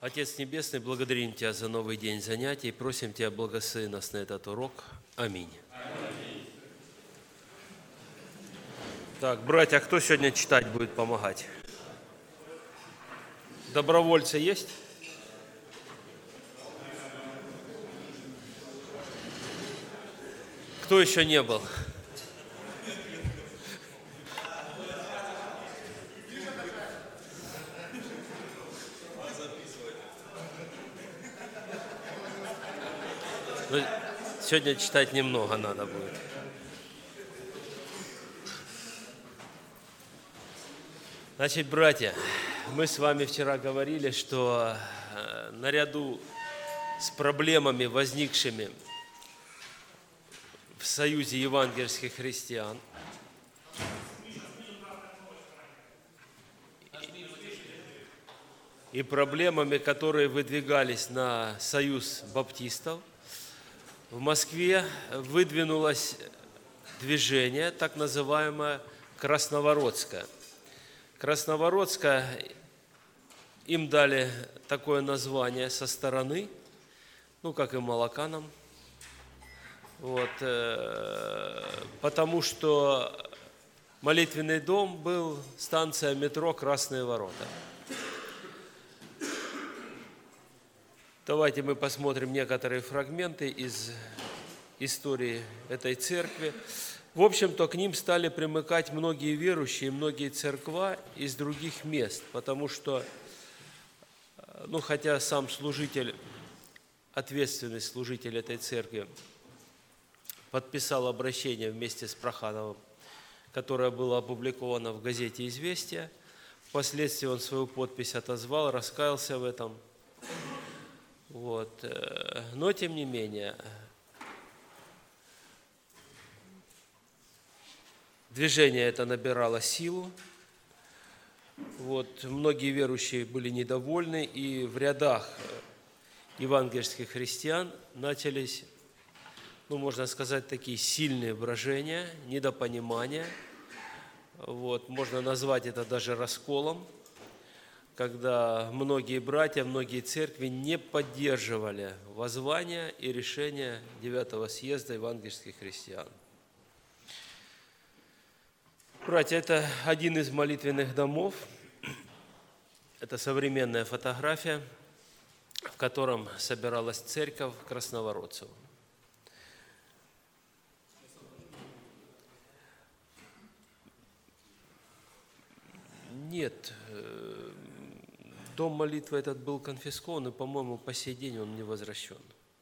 Отец Небесный, благодарим Тебя за новый день занятий, просим Тебя благослови нас на этот урок. Аминь. Аминь. Так, братья, кто сегодня читать будет помогать? Добровольцы есть? Кто еще не был? Ну, сегодня читать немного надо будет. Значит, братья, мы с вами вчера говорили, что наряду с проблемами, возникшими в Союзе евангельских христиан, и проблемами, которые выдвигались на Союз баптистов, в Москве выдвинулось движение, так называемое Красновородское. Красновородское, им дали такое название со стороны, как и молоканам, потому что молитвенный дом был станция метро «Красные ворота». Давайте мы посмотрим некоторые фрагменты из истории этой церкви. В общем-то, к ним стали примыкать многие верующие, многие церква из других мест, потому что, хотя сам служитель, ответственный служитель этой церкви, подписал обращение вместе с Прохановым, которое было опубликовано в газете «Известия», впоследствии он свою подпись отозвал, раскаялся в этом. Но, тем не менее, движение это набирало силу. Многие верующие были недовольны, и в рядах евангельских христиан начались, можно сказать, такие сильные брожения, недопонимания. Можно назвать это даже расколом, когда многие братья, многие церкви не поддерживали воззвания и решения 9-го съезда евангельских христиан. Братья, это один из молитвенных домов, это современная фотография, в котором собиралась церковь красновородцев. Нет, дом молитвы этот был конфискован, и, по-моему, по сей день он не возвращен.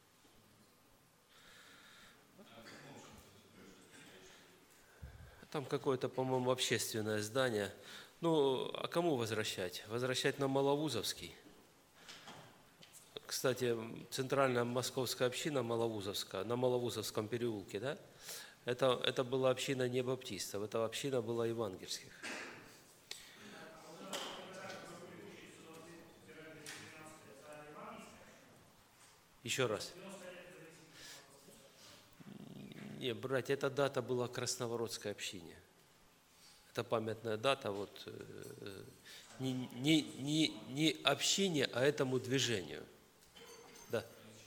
Там какое-то, по-моему, общественное здание. А кому возвращать? Возвращать на Маловузовский. Кстати, центральная московская община Маловузовская, на Маловузовском переулке, да? Это была община не баптистов, это община была евангельских. Еще раз. Нет, братья, эта дата была Красновородской общине. Это памятная дата не общине, а этому движению. Да.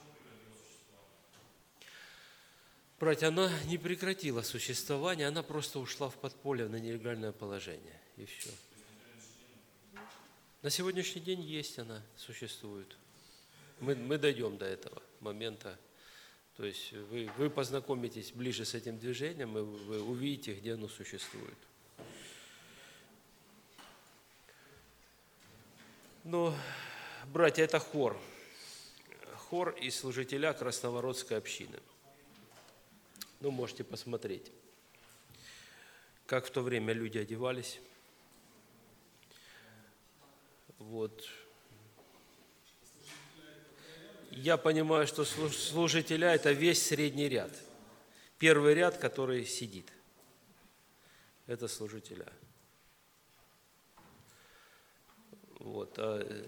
Братья, она не прекратила существование, она просто ушла в подполье, на нелегальное положение. И все. На сегодняшний день есть она, существует. Мы дойдем до этого момента. То есть вы познакомитесь ближе с этим движением, и вы увидите, где оно существует. Но, братья, это хор. Хор и служителя Красновородской общины. Можете посмотреть, как в то время люди одевались. Я понимаю, что служителя – это весь средний ряд. Первый ряд, который сидит, это служителя. А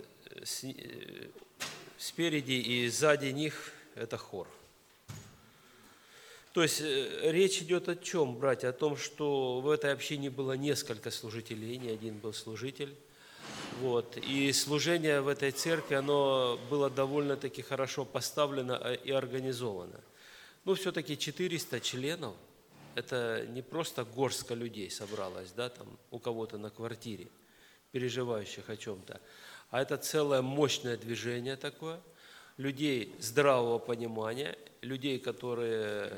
спереди и сзади них – это хор. То есть речь идет о чем, братья? О том, что в этой общине было несколько служителей, не один был служитель. Вот. И служение в этой церкви, оно было довольно-таки хорошо поставлено и организовано. Ну, все-таки 400 членов, это не просто горстка людей собралась, да, там у кого-то на квартире, переживающих о чем-то, а это целое мощное движение такое, людей здравого понимания, людей, которые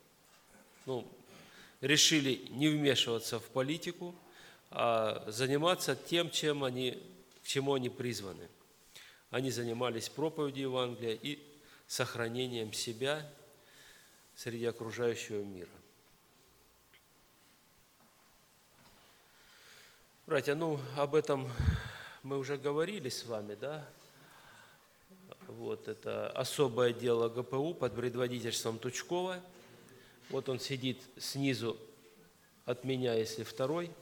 решили не вмешиваться в политику, а заниматься тем, к чему они призваны. Они занимались проповедью Евангелия и сохранением себя среди окружающего мира. Братья, об этом мы уже говорили с вами, да? Вот это особое дело ГПУ под предводительством Тучкова. Вот он сидит снизу от меня, если второй.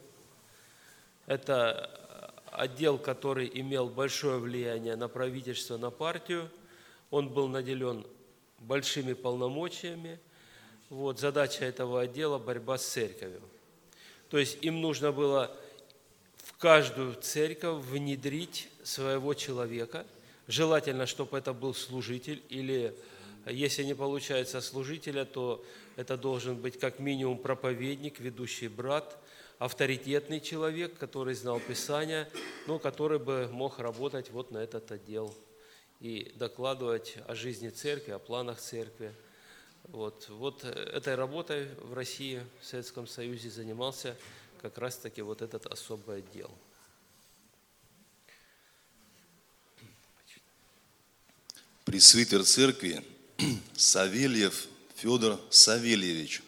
Это отдел, который имел большое влияние на правительство, на партию. Он был наделен большими полномочиями. Вот, задача этого отдела – борьба с церковью. То есть им нужно было в каждую церковь внедрить своего человека. Желательно, чтобы это был служитель, или если не получается служителя, то это должен быть как минимум проповедник, ведущий брат, авторитетный человек, который знал Писание, который бы мог работать вот на этот отдел и докладывать о жизни церкви, о планах церкви. Вот этой работой в России, в Советском Союзе занимался как раз-таки вот этот особый отдел. Пресвитер церкви Савельев Федор Савельевич,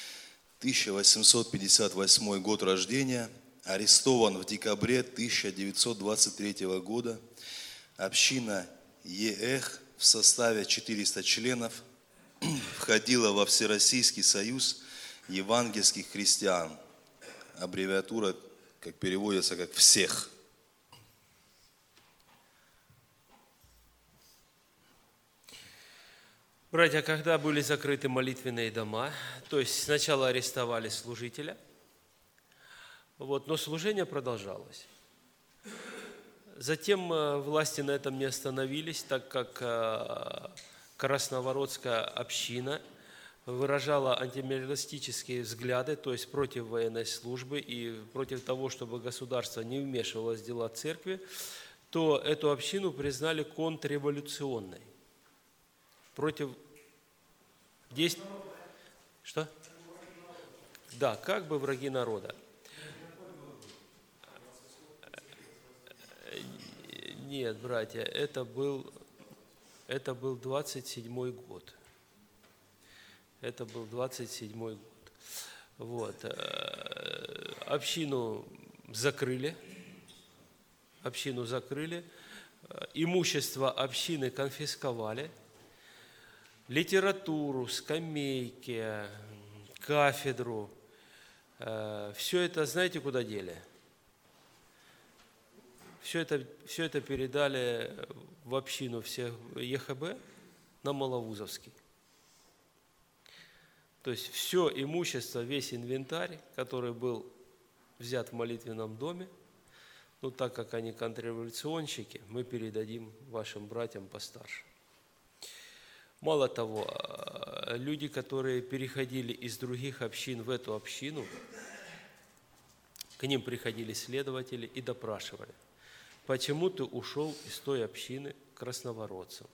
1858 год рождения, арестован в декабре 1923 года, община ЕЭХ в составе 400 членов входила во Всероссийский союз евангельских христиан. Аббревиатура, как переводится, как «всех». Братья, когда были закрыты молитвенные дома, то есть сначала арестовали служителя, но служение продолжалось. Затем власти на этом не остановились, так как Красновородская община выражала антимилитаристические взгляды, то есть против военной службы и против того, чтобы государство не вмешивалось в дела церкви, то эту общину признали контрреволюционной. Против действий... Что? Да, как бы враги народа. Нет, братья, это был 27-й год. Это был 27-й год. Общину закрыли, имущество общины конфисковали, литературу, скамейки, кафедру, все это, знаете, куда дели? Все это передали в общину всех ЕХБ на Маловузовский. То есть все имущество, весь инвентарь, который был взят в молитвенном доме, так как они контрреволюционщики, мы передадим вашим братьям постарше. Мало того, люди, которые переходили из других общин в эту общину, к ним приходили следователи и допрашивали: почему ты ушел из той общины к красновородцам?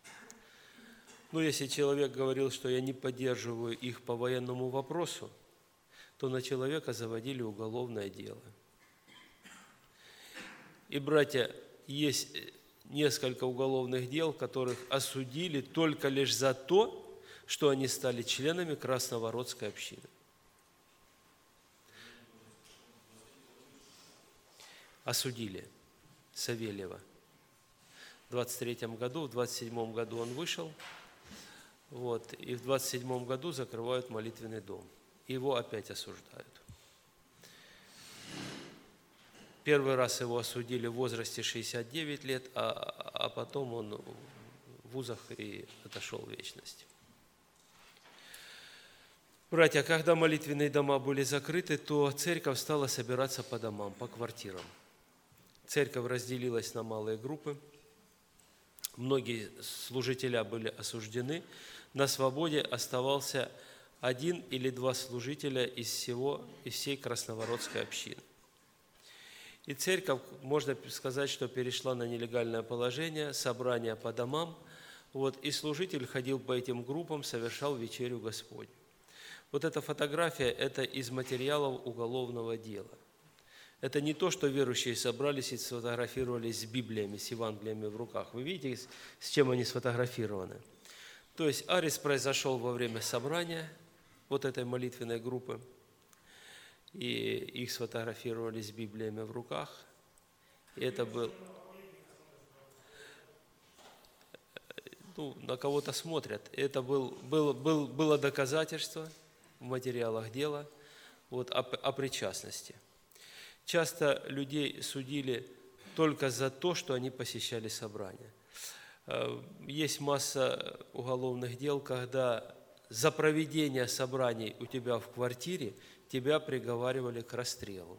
Если человек говорил, что я не поддерживаю их по военному вопросу, то на человека заводили уголовное дело. И, братья, есть несколько уголовных дел, которых осудили только лишь за то, что они стали членами Красновородской общины. Осудили Савельева. В 23-м году, в 27-м году он вышел, и в 27-м году закрывают молитвенный дом. И его опять осуждают. Первый раз его осудили в возрасте 69 лет, а потом он в вузах и отошел в вечность. Братья, когда молитвенные дома были закрыты, то церковь стала собираться по домам, по квартирам. церковь разделилась на малые группы. Многие служителя были осуждены. На свободе оставался 1 или 2 служителя из всей Красновородской общины. И церковь, можно сказать, что перешла на нелегальное положение, собрания по домам, и служитель ходил по этим группам, совершал вечерю Господню. Вот эта фотография – это из материалов уголовного дела. Это не то, что верующие собрались и сфотографировались с Библиями, с Евангелиями в руках. Вы видите, с чем они сфотографированы? То есть арест произошел во время собрания вот этой молитвенной группы, и их сфотографировали с Библиями в руках. И это был... на кого-то смотрят. Это было доказательство в материалах дела о причастности. Часто людей судили только за то, что они посещали собрания. Есть масса уголовных дел, когда за проведение собраний у тебя в квартире тебя приговаривали к расстрелу.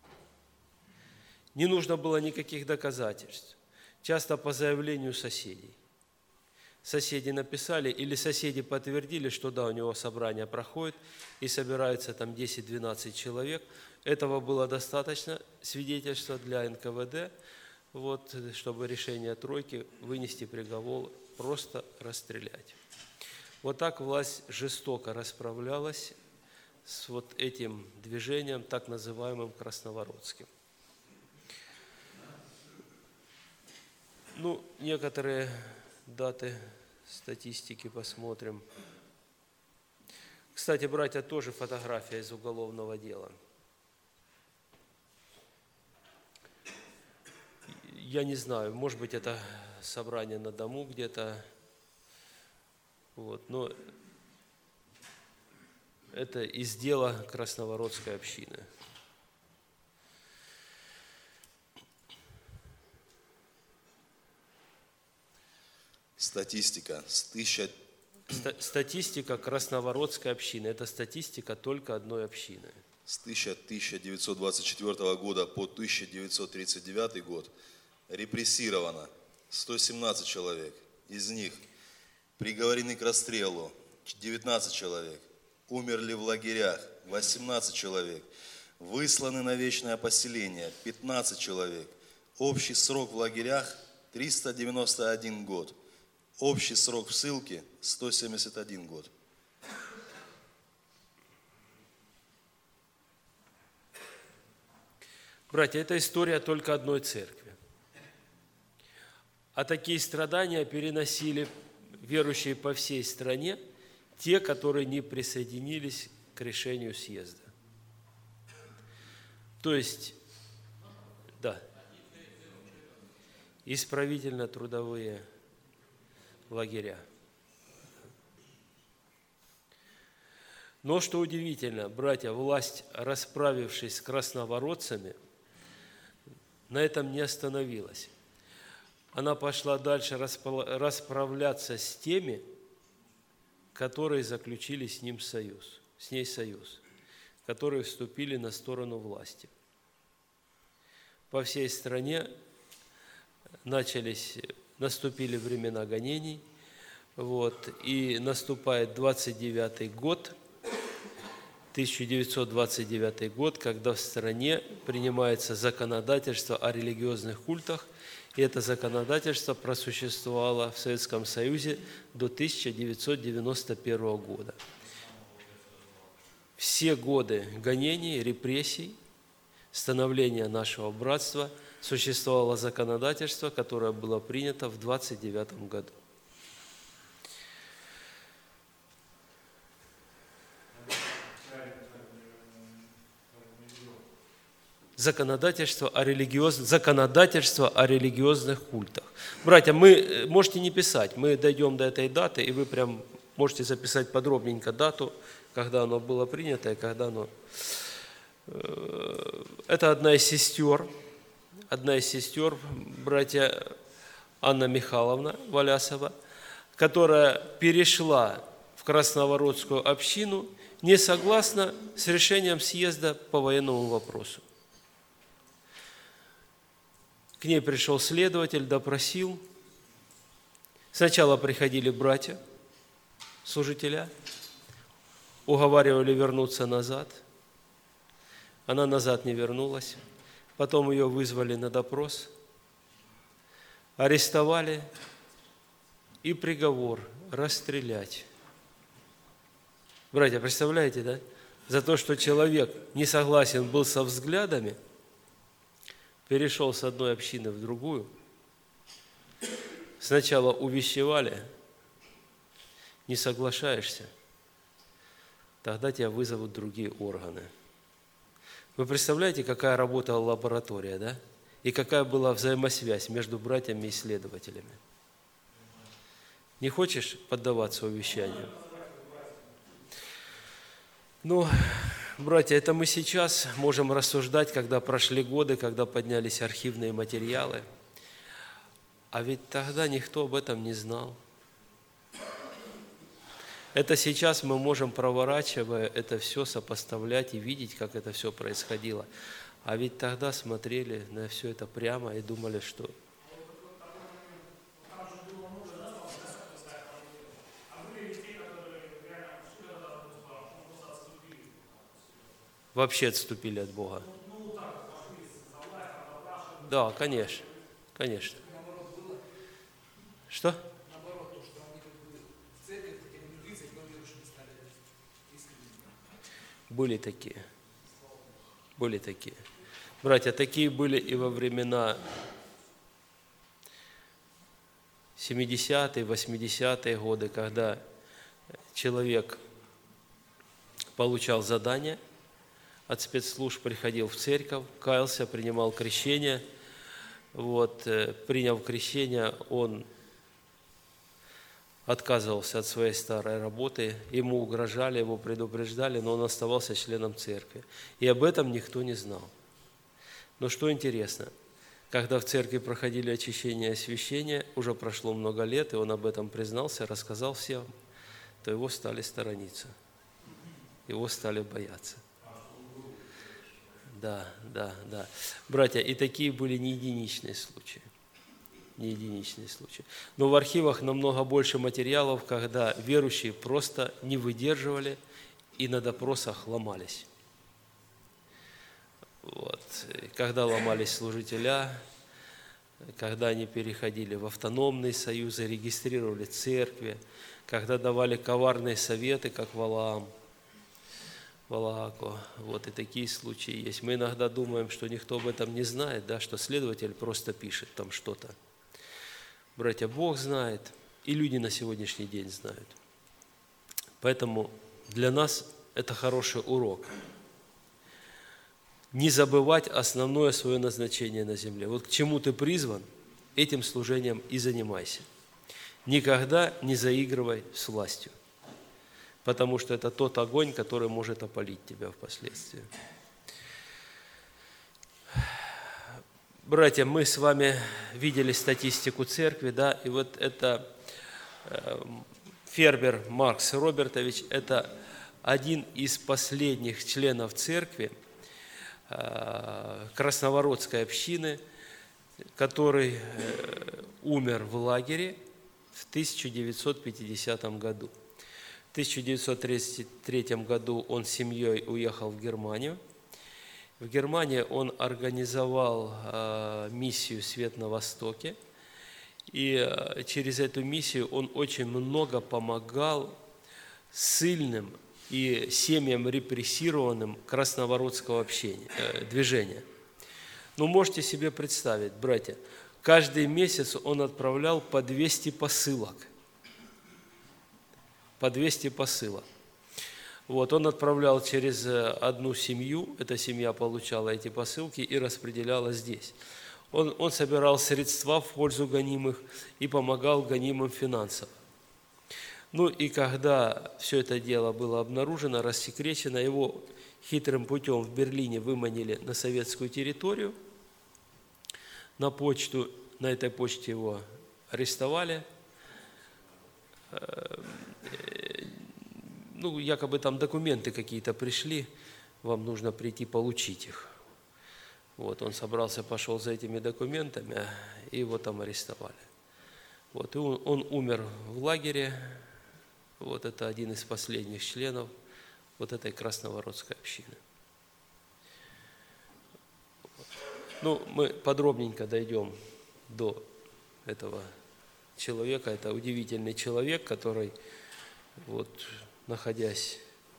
Не нужно было никаких доказательств. Часто по заявлению соседей. Соседи написали, или соседи подтвердили, что да, у него собрание проходит, и собирается там 10-12 человек. Этого было достаточно свидетельства для НКВД, чтобы решение тройки вынести приговор, просто расстрелять. Вот так власть жестоко расправлялась с этим движением, так называемым красновородским. Некоторые даты статистики посмотрим. Кстати, братья, тоже фотография из уголовного дела. Я не знаю, может быть, это собрание на дому где-то, но это из дела Красновородской общины. Статистика. Статистика Красновородской общины. Это статистика только одной общины. С 1924 года по 1939 год репрессировано 117 человек. Из них приговорены к расстрелу 19 человек. Умерли в лагерях 18 человек. Высланы на вечное поселение 15 человек. Общий срок в лагерях 391 год. Общий срок в ссылке 171 год. Братья, это история только одной церкви. А такие страдания переносили верующие по всей стране, те, которые не присоединились к решению съезда. То есть, да, исправительно-трудовые лагеря. Но что удивительно, братья, власть, расправившись с красновородцами, на этом не остановилась. Она пошла дальше расправляться с теми, которые заключили с ней союз, которые вступили на сторону власти. По всей стране наступили времена гонений, и наступает 29-й год, 1929 год, когда в стране принимается законодательство о религиозных культах, и это законодательство просуществовало в Советском Союзе до 1991 года. Все годы гонений, репрессий, становления нашего братства существовало законодательство, которое было принято в 1929 году. Законодательство о религиозных культах. Братья, можете не писать, мы дойдем до этой даты, и вы прям можете записать подробненько дату, когда оно было принято и когда оно... Это одна из сестер, братья Анна Михайловна Валясова, которая перешла в Красновородскую общину не согласно с решением съезда по военному вопросу. К ней пришел следователь, допросил. Сначала приходили братья, служителя, уговаривали вернуться назад. Она назад не вернулась. Потом ее вызвали на допрос, арестовали и приговор расстрелять. Братья, представляете, да? За то, что человек не согласен был со взглядами, перешел с одной общины в другую, сначала увещевали, не соглашаешься, тогда тебя вызовут другие органы. Вы представляете, какая работала лаборатория, да? И какая была взаимосвязь между братьями и следователями? Не хочешь поддаваться увещанию? Ну, братья, это мы сейчас можем рассуждать, когда прошли годы, когда поднялись архивные материалы. А ведь тогда никто об этом не знал. Это сейчас мы можем, проворачивая это все, сопоставлять и видеть, как это все происходило. А ведь тогда смотрели на все это прямо и думали, что... Вообще отступили от Бога. Да, конечно, конечно. Что? Были такие. Были такие. Братья, такие были и во времена 70-е, 80-е годы, когда человек получал задание от спецслужб, приходил в церковь, каялся, принимал крещение. Приняв крещение, он отказывался от своей старой работы, ему угрожали, его предупреждали, но он оставался членом церкви. И об этом никто не знал. Но что интересно, когда в церкви проходили очищение и освящение, уже прошло много лет, и он об этом признался, рассказал всем, то его стали сторониться, его стали бояться. Да. Братья, и такие были не единичные случаи. Не единичные случаи. Но в архивах намного больше материалов, когда верующие просто не выдерживали и на допросах ломались. Когда ломались служителя, когда они переходили в автономные союзы, регистрировали церкви, когда давали коварные советы, как Валааку. И такие случаи есть. Мы иногда думаем, что никто об этом не знает, да, что следователь просто пишет там что-то. Братья, Бог знает, и люди на сегодняшний день знают. Поэтому для нас это хороший урок. Не забывать основное свое назначение на земле. Вот к чему ты призван, этим служением и занимайся. Никогда не заигрывай с властью, потому что это тот огонь, который может опалить тебя впоследствии. Братья, мы с вами видели статистику церкви, да, и вот это Фербер Маркс Робертович, это один из последних членов церкви Красновородской общины, который умер в лагере в 1950 году. В 1933 году он с семьей уехал в Германию. В Германии он организовал миссию «Свет на Востоке», и через эту миссию он очень много помогал ссыльным и семьям репрессированным красновородского движения. Ну, можете себе представить, братья, каждый месяц он отправлял по 200 посылок. По 200 посылок. Он отправлял через одну семью, эта семья получала эти посылки и распределяла здесь. Он собирал средства в пользу гонимых и помогал гонимым финансово. Ну и когда все это дело было обнаружено, рассекречено, его хитрым путем в Берлине выманили на советскую территорию, на почту, на этой почте его арестовали. Ну, якобы там документы какие-то пришли, вам нужно прийти получить их. Вот, он собрался, пошел за этими документами, и его там арестовали. Вот, и он умер в лагере. Вот это один из последних членов вот этой Красноворотской общины. Ну, мы подробненько дойдем до этого человека. Это удивительный человек, который, вот, находясь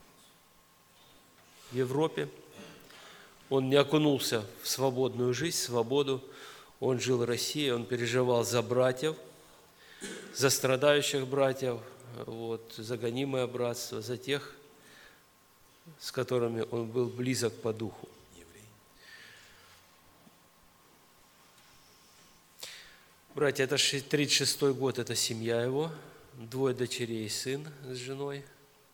в Европе, он не окунулся в свободную жизнь, свободу. Он жил в России, он переживал за братьев, за страдающих братьев, вот, за гонимое братство, за тех, с которыми он был близок по духу. Братья, это 36-й год, это семья его, 2 дочерей и сын с женой.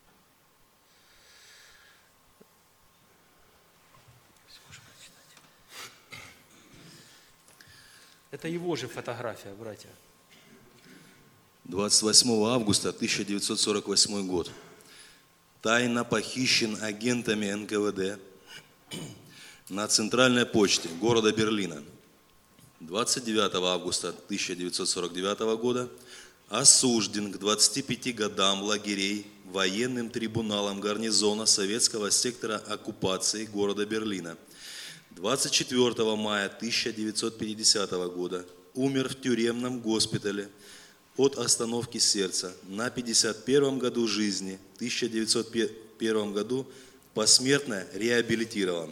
Это его же фотография, братья. 28 августа 1948 год. Тайно похищен агентами НКВД на центральной почте города Берлина. 29 августа 1949 года осужден к 25 годам лагерей военным трибуналом гарнизона советского сектора оккупации города Берлина. 24 мая 1950 года умер в тюремном госпитале от остановки сердца. На 51 году жизни, в 1901 году, посмертно реабилитирован.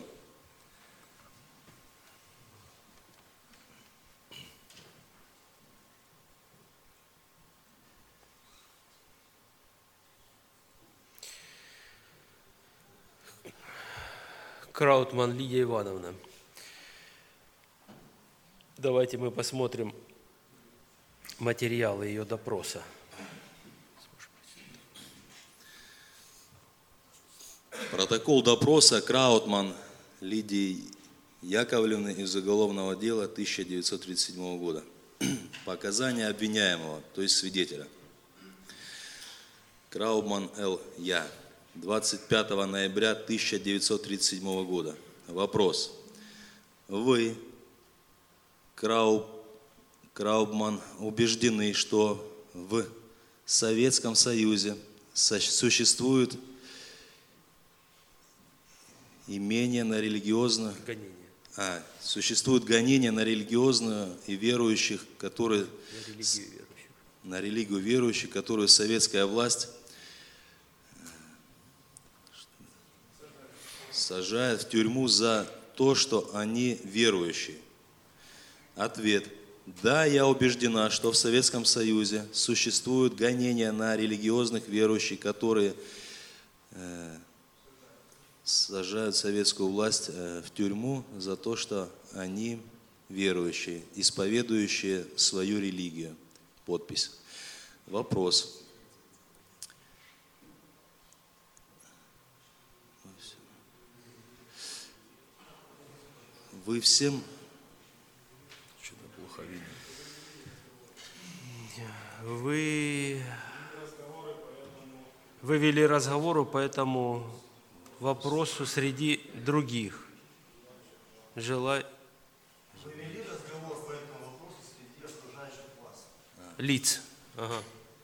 Краутман Лидия Ивановна. Давайте мы посмотрим материалы ее допроса. Протокол допроса Краутман Лидии Яковлевны из уголовного дела 1937 года. Показания обвиняемого, то есть свидетеля. Краутман Л.Я. 25 ноября 1937 года. Вопрос. Вы, Краутман, убеждены, что в Советском Союзе существует имение на религиозную... Существует гонение на религиозную и верующих, которые... На религию верующих, которую советская власть сажает в тюрьму за то, что они верующие. Ответ. Да, я убеждена, что в Советском Союзе существуют гонения на религиозных верующих, которые сажают советскую власть в тюрьму за то, что они верующие, исповедующие свою религию. Подпись. Вопрос. Вы всем... Что-то плохо видно. Вы вели разговоры по этому вопросу среди других. Вы вели разговор по этому вопросу среди окружающих вас. Лиц. Ага.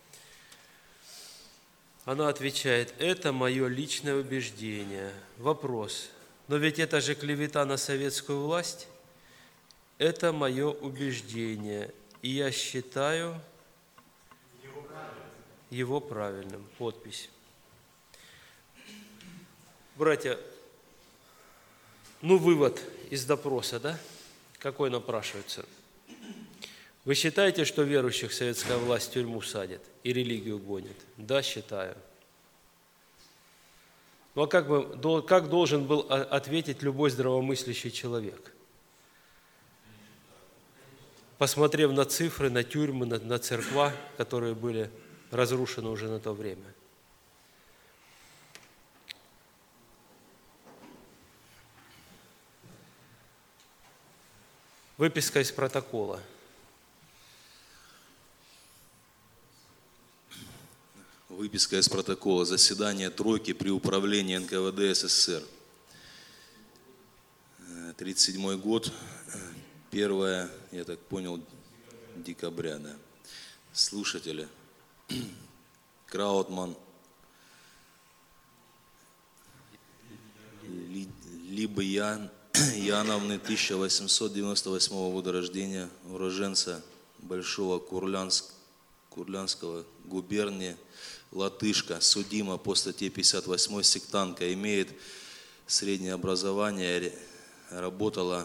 Она отвечает, это мое личное убеждение. Вопрос. Но ведь это же клевета на советскую власть. Это мое убеждение. И я считаю его правильным. Подпись. Братья, вывод из допроса, да? Какой напрашивается? Вы считаете, что верующих советская власть в тюрьму садит и религию гонит? Да, считаю. Ну а как должен был ответить любой здравомыслящий человек? Посмотрев на цифры, на тюрьмы, на церква, которые были разрушены уже на то время. Выписка из протокола. Выписка из протокола заседания тройки при управлении НКВД СССР. 1937 год, 1, я так понял, декабря, да. Слушатели, Краутман Либы Яновны, 1898 года рождения, уроженца Большого Курлянского губернии, латышка, судима по статье 58, сектантка, имеет среднее образование, работала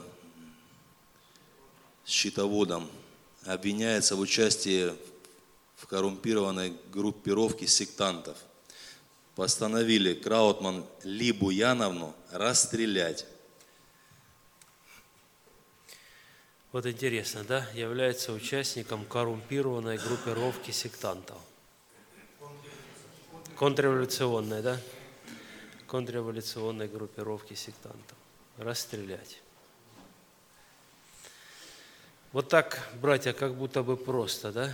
счетоводом, обвиняется в участии в коррумпированной группировке сектантов. Постановили Краутман Либу Яновну расстрелять. Вот интересно, да? Является участником коррумпированной группировки сектантов. Контрреволюционной, да? Контрреволюционной группировки сектантов. Расстрелять. Вот так, братья, как будто бы просто, да?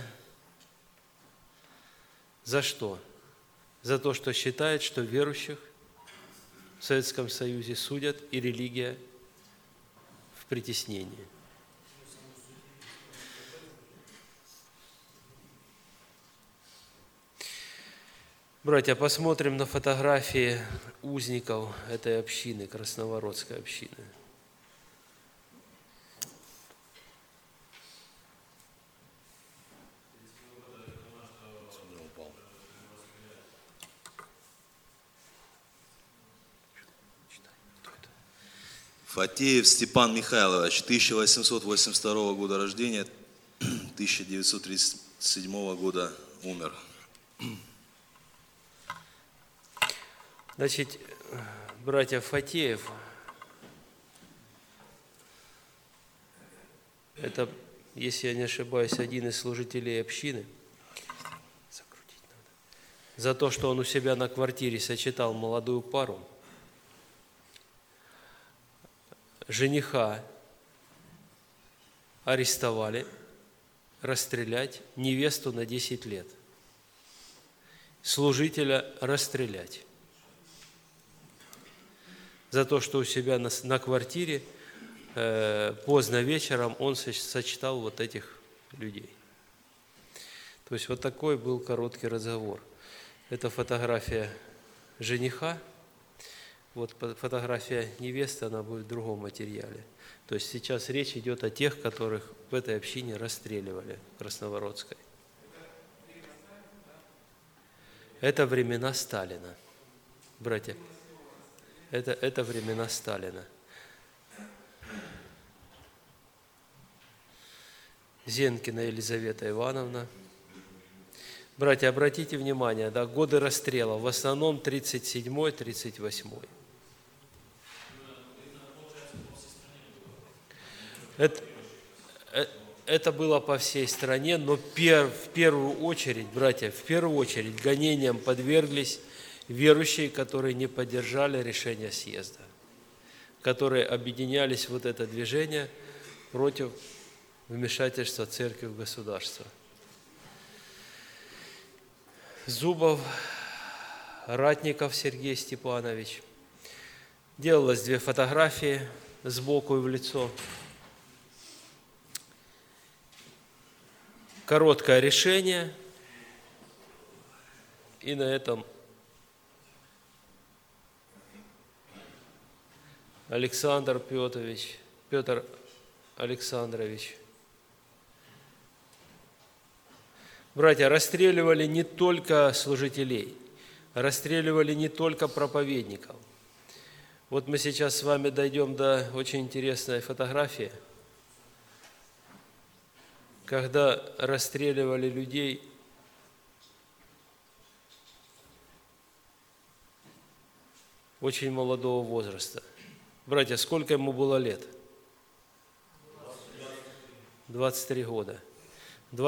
За что? За то, что считает, что верующих в Советском Союзе судят и религия в притеснении. Братья, посмотрим на фотографии узников этой общины, Красновородской общины. Фатеев Степан Михайлович, 1882 года рождения, 1937 года умер. Значит, братья Фатеев, это, если я не ошибаюсь, один из служителей общины, за то, что он у себя на квартире сочетал молодую пару, жениха арестовали, расстрелять, невесту на 10 лет, служителя расстрелять. За то, что у себя на квартире поздно вечером он сочетал вот этих людей. То есть вот такой был короткий разговор. Это фотография жениха. Вот фотография невесты, она будет в другом материале. То есть сейчас речь идет о тех, которых в этой общине расстреливали, в Красновородской. Это времена Сталина, братья. Это времена Сталина. Зенкина Елизавета Ивановна. Братья, обратите внимание, да, годы расстрела, в основном 37-й, 38-й. Это было по всей стране, но в первую очередь, братья, в первую очередь гонениям подверглись верующие, которые не поддержали решение съезда, которые объединялись в вот это движение против вмешательства церкви в государство. Зубов, Ратников Сергей Степанович. Делалось 2 фотографии сбоку и в лицо. Короткое решение, и на этом Александр Петрович, Петр Александрович. Братья, расстреливали не только служителей, расстреливали не только проповедников. Вот мы сейчас с вами дойдем до очень интересной фотографии, когда расстреливали людей очень молодого возраста. Братья, сколько ему было лет? 23 года. В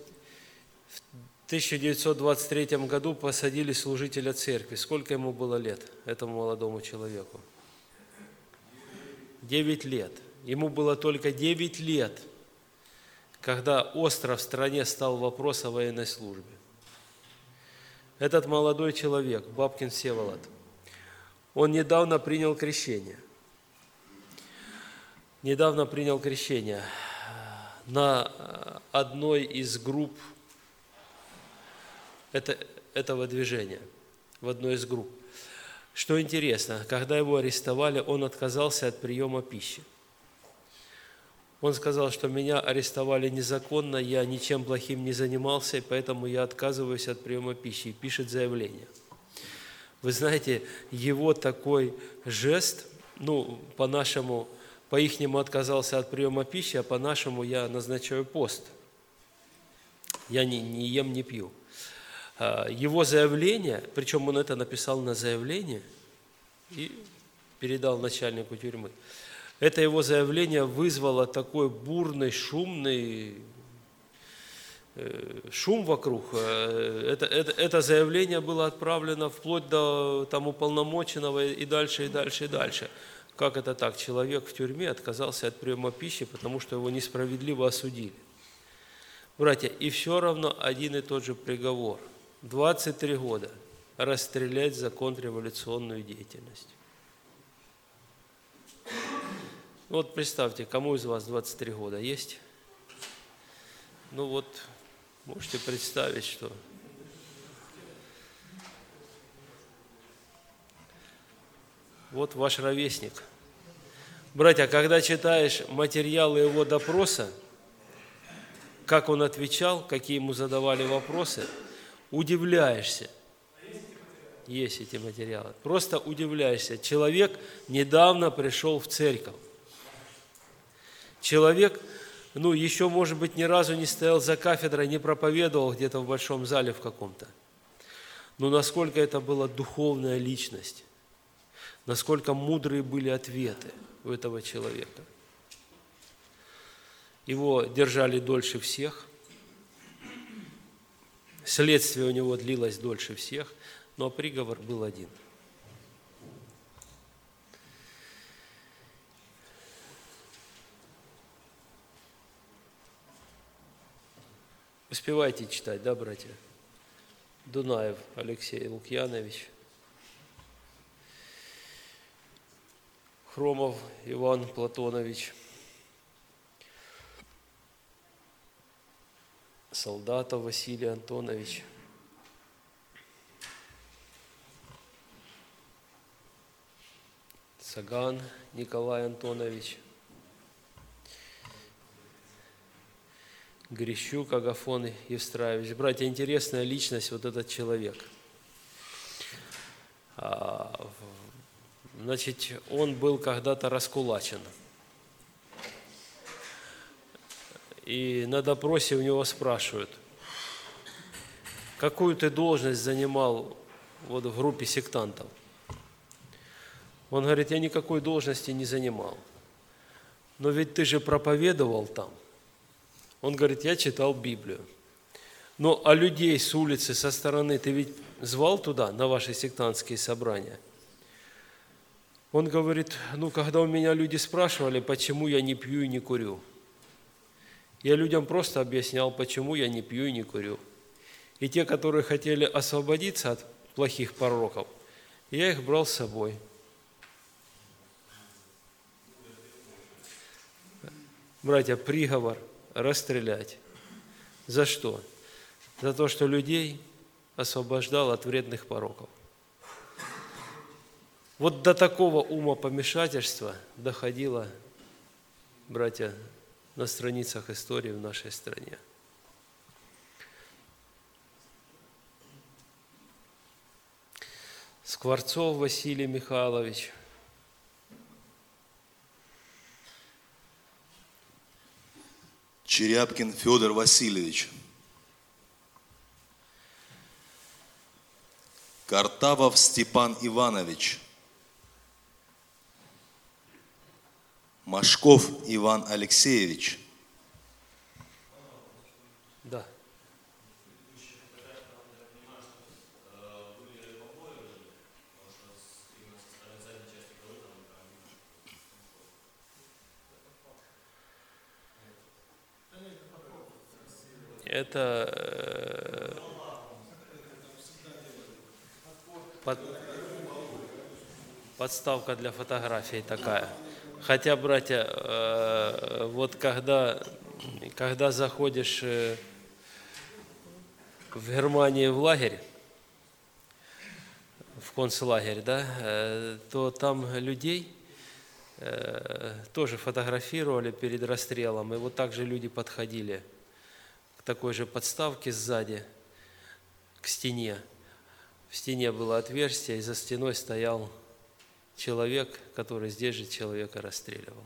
1923 году посадили служителя церкви. Сколько ему было лет, этому молодому человеку? 9 лет. Ему было только 9 лет, когда остро в стране стал вопрос о военной службе. Этот молодой человек, Бабкин Всеволод, он недавно принял крещение. недавно принял крещение на одной из групп этого движения, в одной из групп. Что интересно, когда его арестовали, он отказался от приема пищи. Он сказал, что меня арестовали незаконно, я ничем плохим не занимался, и поэтому я отказываюсь от приема пищи, и пишет заявление. Вы знаете, его такой жест, по-нашему, по-ихнему отказался от приема пищи, а по-нашему я назначаю пост. Я не ем, не пью. Его заявление, причем он это написал на заявление и передал начальнику тюрьмы. Это его заявление вызвало такой бурный, шумный шум вокруг. Это заявление было отправлено вплоть до уполномоченного и дальше, и дальше, и дальше. Как это так? Человек в тюрьме отказался от приема пищи, потому что его несправедливо осудили. Братья, и все равно один и тот же приговор. 23 года расстрелять за контрреволюционную деятельность. Вот представьте, кому из вас 23 года есть? Можете представить, что вот ваш ровесник. Братья, когда читаешь материалы его допроса, как он отвечал, какие ему задавали вопросы, удивляешься. Есть эти материалы. Просто удивляешься. Человек недавно пришел в церковь. Человек, еще, может быть, ни разу не стоял за кафедрой, не проповедовал где-то в большом зале в каком-то. Но насколько это была духовная личность, насколько мудрые были ответы у этого человека. Его держали дольше всех, следствие у него длилось дольше всех, но приговор был один. Успевайте читать, да, братья? Дунаев Алексей Лукьянович, Хромов Иван Платонович, Солдатов Василий Антонович, Саган Николай Антонович, Грищук Агафон Евстраевич. Братья, интересная личность вот этот человек. Значит, он был когда-то раскулачен. И на допросе у него спрашивают, какую ты должность занимал вот в группе сектантов? Он говорит, я никакой должности не занимал. Но ведь ты же проповедовал там. Он говорит, я читал Библию. А людей с улицы, со стороны ты ведь звал туда, на ваши сектантские собрания? Он говорит, когда у меня люди спрашивали, почему я не пью и не курю, я людям просто объяснял, почему я не пью и не курю. И те, которые хотели освободиться от плохих пророков, я их брал с собой. Братья, приговор расстрелять. За что? За то, что людей освобождал от вредных пороков. Вот до такого умопомешательства доходило, братья, на страницах истории в нашей стране. Скворцов Василий Михайлович, Черябкин Федор Васильевич, Картавов Степан Иванович, Машков Иван Алексеевич, да. Это подставка для фотографий такая. Хотя, братья, вот когда заходишь в Германии в лагерь, в концлагерь, да, то там людей тоже фотографировали перед расстрелом, и вот так же люди подходили к такой же подставке сзади, к стене. В стене было отверстие, и за стеной стоял человек, который здесь же человека расстреливал.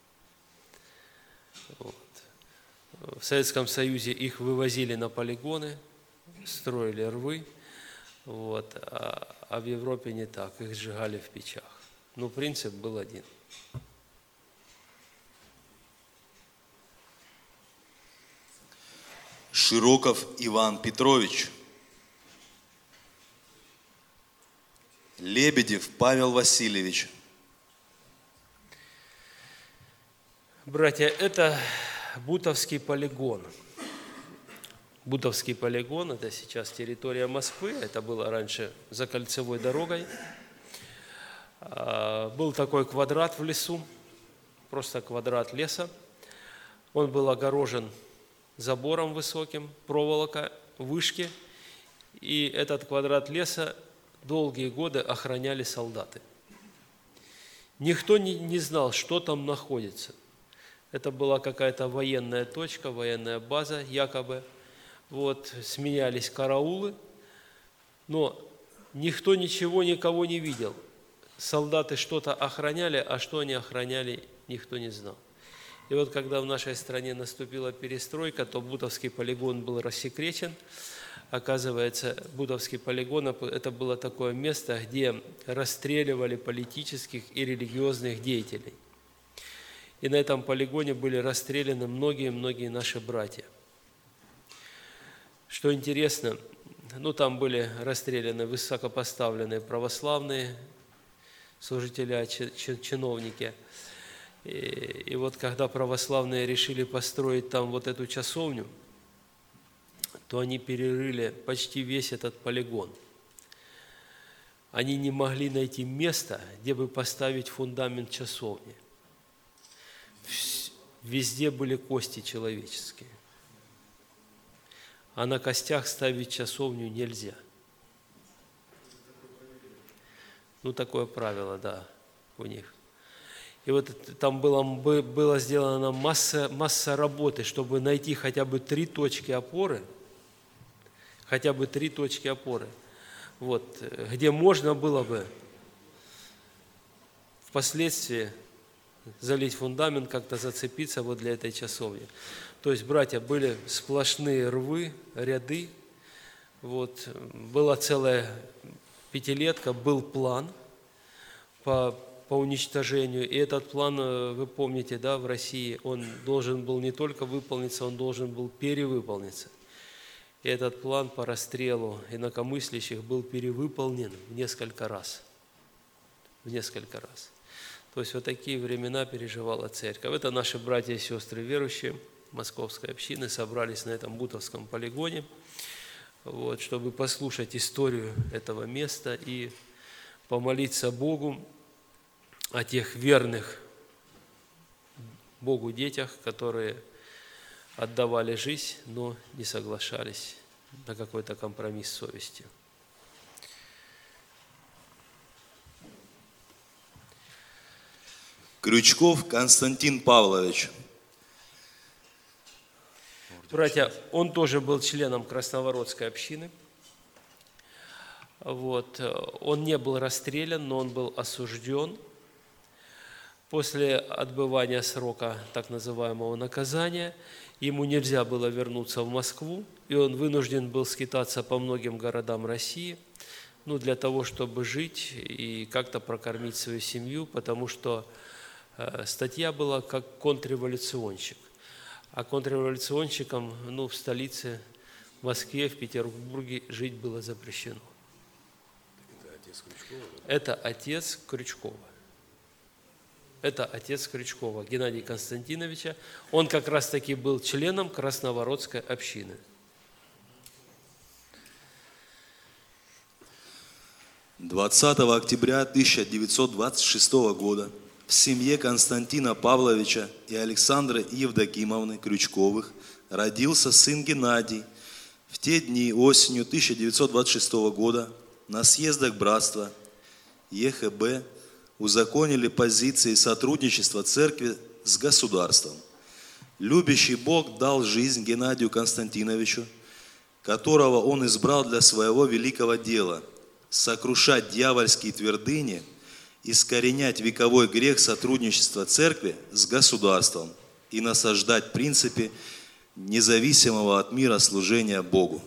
Вот. В Советском Союзе их вывозили на полигоны, строили рвы, вот, а в Европе не так, их сжигали в печах. Но принцип был один. Широков Иван Петрович. Лебедев Павел Васильевич. Братья, это Бутовский полигон. Бутовский полигон – это сейчас территория Москвы, это было раньше за кольцевой дорогой. Был такой квадрат в лесу, просто квадрат леса. Он был огорожен забором высоким, проволока, вышки. И этот квадрат леса долгие годы охраняли солдаты. Никто не знал, что там находится. Это была какая-то военная точка, военная база якобы. Вот, сменялись караулы, но никто ничего, никого не видел. Солдаты что-то охраняли, а что они охраняли, никто не знал. И вот когда в нашей стране наступила перестройка, то Бутовский полигон был рассекречен. Оказывается, Бутовский полигон – это было такое место, где расстреливали политических и религиозных деятелей. И на этом полигоне были расстреляны многие-многие наши братья. Что интересно, там были расстреляны высокопоставленные православные служители, чиновники. И вот когда православные решили построить там вот эту часовню, то они перерыли почти весь этот полигон. Они не могли найти места, где бы поставить фундамент часовни. Везде были кости человеческие. А на костях ставить часовню нельзя. Такое правило, да, у них. И вот там было сделано масса работы, чтобы найти хотя бы 3 точки опоры, вот, где можно было бы впоследствии залить фундамент, как-то зацепиться вот для этой часовни. То есть, братья, были сплошные рвы, ряды. Вот, была целая пятилетка, был план по уничтожению. И этот план, вы помните, да, в России, он должен был не только выполниться, он должен был перевыполниться. И этот план по расстрелу инакомыслящих был перевыполнен в несколько раз. То есть вот такие времена переживала церковь. Это наши братья и сестры верующие Московской общины собрались на этом Бутовском полигоне, вот, чтобы послушать историю этого места и помолиться Богу о тех верных Богу детях, которые отдавали жизнь, но не соглашались на какой-то компромисс с совестью. Крючков Константин Павлович. Братья, он тоже был членом Красновородской общины. Вот. Он не был расстрелян, но он был осужден. После отбывания срока так называемого наказания ему нельзя было вернуться в Москву, и он вынужден был скитаться по многим городам России, для того, чтобы жить и как-то прокормить свою семью, потому что статья была как контрреволюционщик. А контрреволюционщикам в столице, в Москве, в Петербурге жить было запрещено. Это отец Крючкова. Это отец Крючкова, Геннадия Константиновича. Он как раз-таки был членом Красновородской общины. «20 октября 1926 года в семье Константина Павловича и Александры Евдокимовны Крючковых родился сын Геннадий. В те дни осенью 1926 года на съездах братства ЕХБ узаконили позиции сотрудничества церкви с государством. Любящий Бог дал жизнь Геннадию Константиновичу, которого он избрал для своего великого дела – сокрушать дьявольские твердыни, искоренять вековой грех сотрудничества церкви с государством и насаждать принципы независимого от мира служения Богу.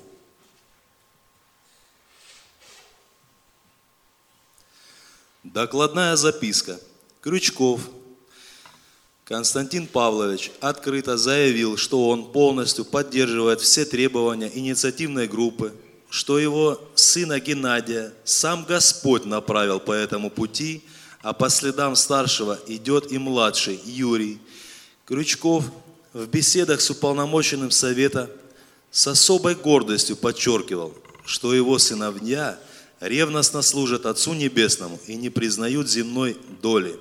Докладная записка. Крючков Константин Павлович открыто заявил, что он полностью поддерживает все требования инициативной группы, что его сына Геннадия сам Господь направил по этому пути, а по следам старшего идет и младший Юрий. Крючков в беседах с уполномоченным совета с особой гордостью подчеркивал, что его сыновья ревностно служат Отцу Небесному и не признают земной доли.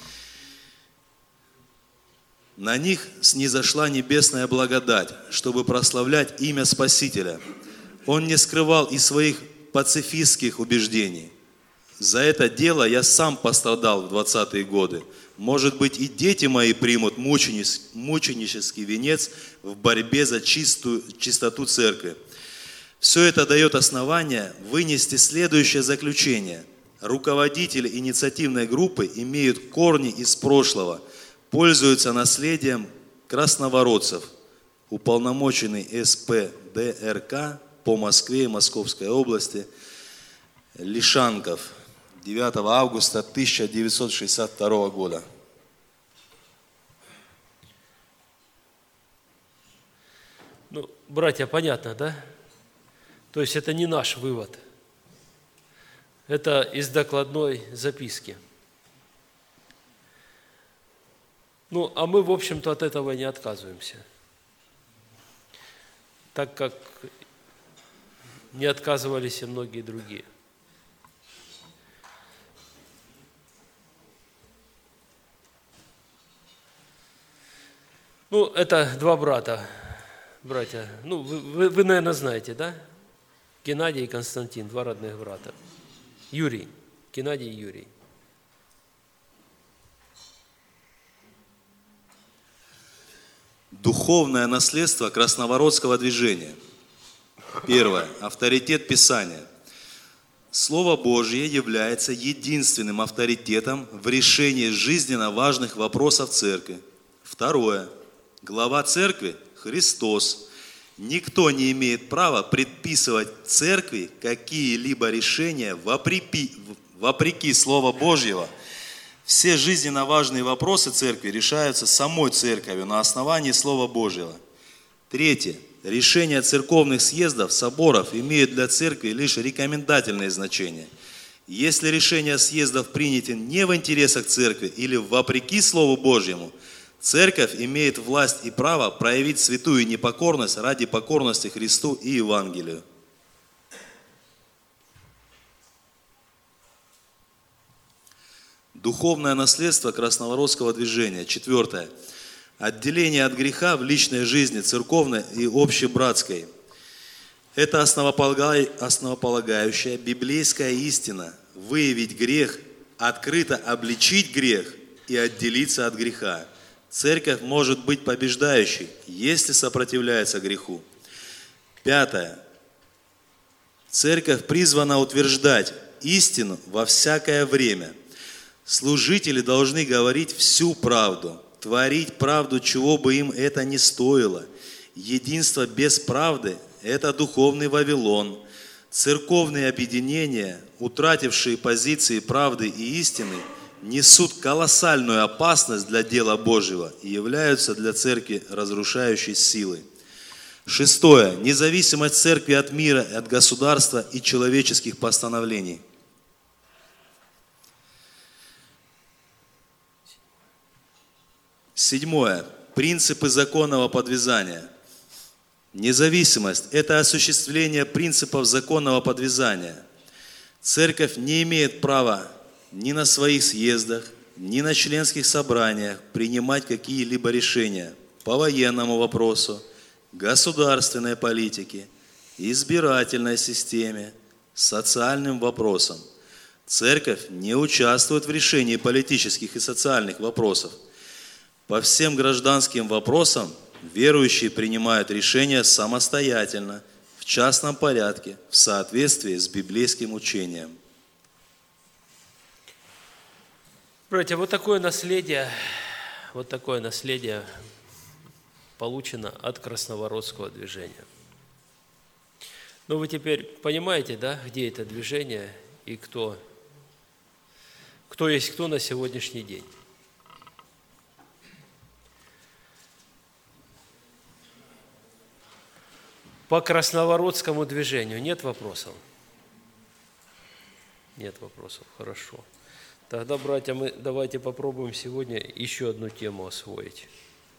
На них снизошла небесная благодать, чтобы прославлять имя Спасителя. Он не скрывал и своих пацифистских убеждений. За это дело я сам пострадал в 20-е годы. Может быть, и дети мои примут мученический венец в борьбе за чистоту церкви. Все это дает основание вынести следующее заключение. Руководители инициативной группы имеют корни из прошлого, пользуются наследием красноворотцев. Уполномоченный СП-ДРК по Москве и Московской области Лишанков, 9 августа 1962 года. Ну, братья, понятно, да? То есть это не наш вывод. Это из докладной записки. Ну, а мы, в общем-то, от этого не отказываемся. Так как не отказывались и многие другие. Ну, это два братья. Ну, вы, наверное, знаете, да? Геннадий и Константин, два родных брата. Юрий, Геннадий и Юрий. Духовное наследство красноворотского движения. Первое. Авторитет Писания. Слово Божье является единственным авторитетом в решении жизненно важных вопросов церкви. Второе. Глава церкви – Христос. Никто не имеет права предписывать церкви какие-либо решения вопреки Слову Божьего. Все жизненно важные вопросы церкви решаются самой церковью на основании Слова Божьего. Третье. Решения церковных съездов, соборов имеют для церкви лишь рекомендательное значение. Если решения съездов приняты не в интересах церкви или вопреки Слову Божьему, церковь имеет власть и право проявить святую непокорность ради покорности Христу и Евангелию. Духовное наследство красноворотского движения. Четвертое. Отделение от греха в личной жизни церковной и общебратской. Это основополагающая библейская истина. Выявить грех, открыто обличить грех и отделиться от греха. Церковь может быть побеждающей, если сопротивляется греху. Пятое. Церковь призвана утверждать истину во всякое время. Служители должны говорить всю правду, творить правду, чего бы им это ни стоило. Единство без правды – это духовный Вавилон. Церковные объединения, утратившие позиции правды и истины, несут колоссальную опасность для дела Божьего и являются для церкви разрушающей силой. Шестое. Независимость церкви от мира, от государства и человеческих постановлений. Седьмое. Принципы законного подвязания. Независимость – это осуществление принципов законного подвязания. Церковь не имеет права ни на своих съездах, ни на членских собраниях принимать какие-либо решения по военному вопросу, государственной политике, избирательной системе, социальным вопросам. Церковь не участвует в решении политических и социальных вопросов. По всем гражданским вопросам верующие принимают решения самостоятельно, в частном порядке, в соответствии с библейским учением. Братья, вот такое наследие получено от Красновородского движения. Но вы теперь понимаете, да, где это движение и кто есть кто на сегодняшний день. По Красновородскому движению нет вопросов? Нет вопросов, хорошо. Тогда, братья, давайте попробуем сегодня еще одну тему освоить.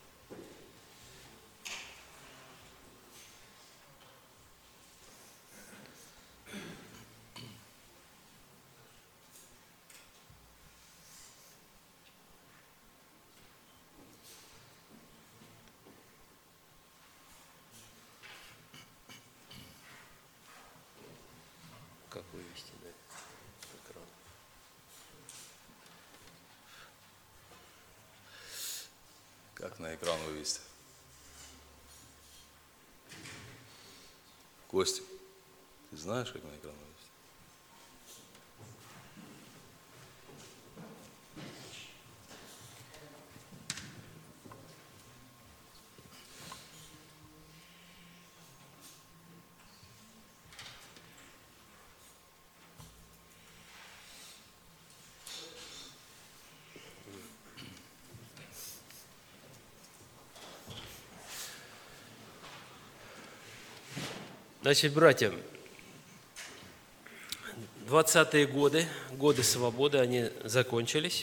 Как вывести на экран? Как на экран вывести? Костя, ты знаешь, как на экран вывести? Значит, братья, 20-е годы свободы, они закончились.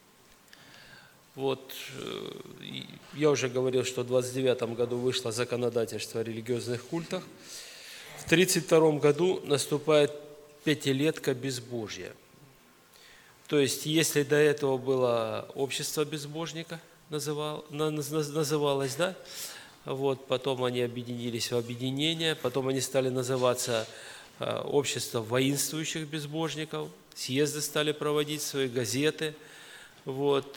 Вот, я уже говорил, что в 29 году вышло законодательство о религиозных культах. В 32 году наступает пятилетка безбожия. То есть, если до этого было общество безбожника, называлось, да? Вот, потом они объединились в объединение, потом они стали называться общество воинствующих безбожников, съезды стали проводить свои газеты, вот,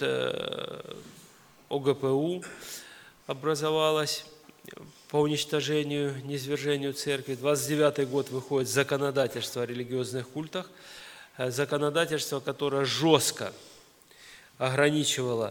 ОГПУ образовалась по уничтожению, низвержению церкви. 29-й год выходит законодательство о религиозных культах, законодательство, которое жестко ограничивало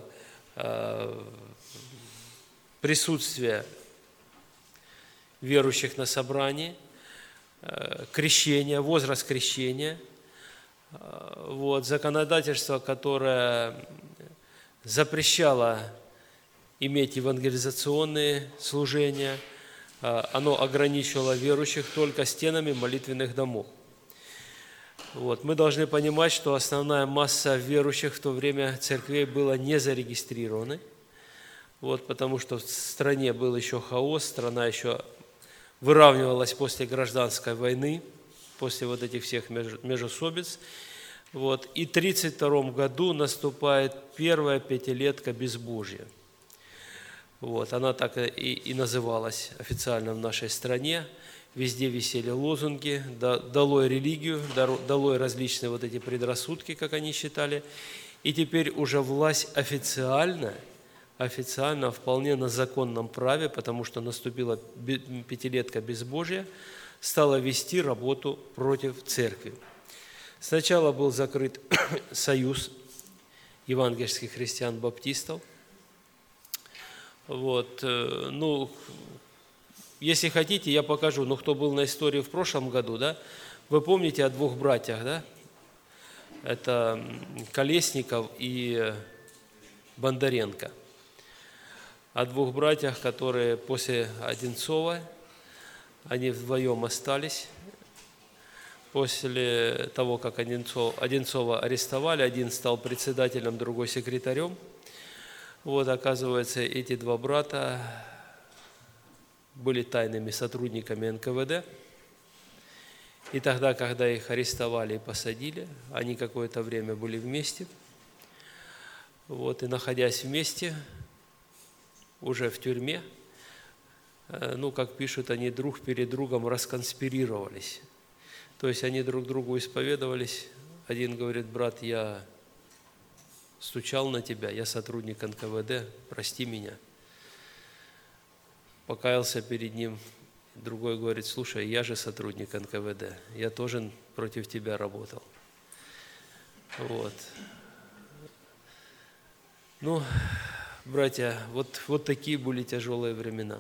присутствие верующих на собрании, крещение, возраст крещения. Вот, законодательство, которое запрещало иметь евангелизационные служения, оно ограничивало верующих только стенами молитвенных домов. Вот, мы должны понимать, что основная масса верующих в то время церквей была не зарегистрированы. Вот, потому что в стране был еще хаос, страна еще выравнивалась после гражданской войны, после вот этих всех междоусобиц. Вот, и в 1932 году наступает первая пятилетка безбожия. Вот, она так и называлась официально в нашей стране. Везде висели лозунги «Долой религию», «Долой различные вот эти предрассудки», как они считали. И теперь уже власть официально, вполне на законном праве, потому что наступила пятилетка безбожия, стала вести работу против церкви. Сначала был закрыт союз евангельских христиан-баптистов. Вот, ну, если хотите, я покажу, но кто был на истории в прошлом году, да, вы помните о двух братьях, да? Это Колесников и Бондаренко. О двух братьях, которые после Одинцова, они вдвоем остались. После того, как Одинцова арестовали, один стал председателем, другой секретарем. Вот, оказывается, эти два брата были тайными сотрудниками НКВД. И тогда, когда их арестовали и посадили, они какое-то время были вместе. Вот, и находясь вместе, уже в тюрьме, как пишут, они друг перед другом расконспирировались. То есть они друг другу исповедовались. Один говорит: брат, я стучал на тебя, я сотрудник НКВД, прости меня. Покаялся перед ним. Другой говорит: слушай, я же сотрудник НКВД, я тоже против тебя работал. Вот. Братья, вот такие были тяжелые времена.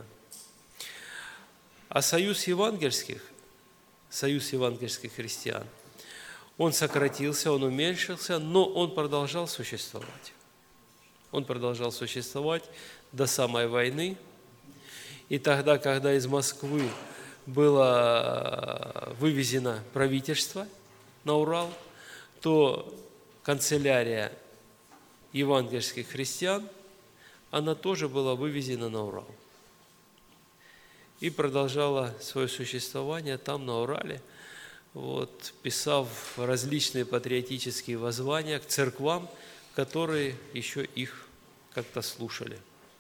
А союз евангельских христиан, он сократился, он уменьшился, но он продолжал существовать. Он продолжал существовать до самой войны. И тогда, когда из Москвы было вывезено правительство на Урал, то канцелярия евангельских христиан, она тоже была вывезена на Урал. И продолжала свое существование там, на Урале, писав различные патриотические воззвания к церквам, которые еще их как-то слушали.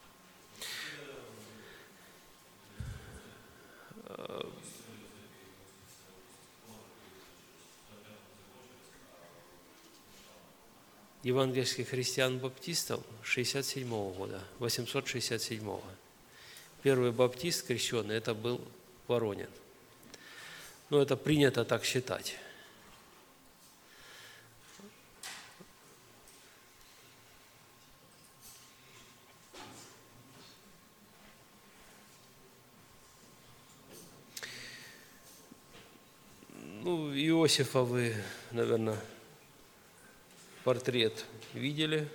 Евангельских христиан-баптистов 1967 года, 867-го. Первый баптист крещеный, это был Воронин. Это принято так считать. Иосифа вы, наверное, портрет видели.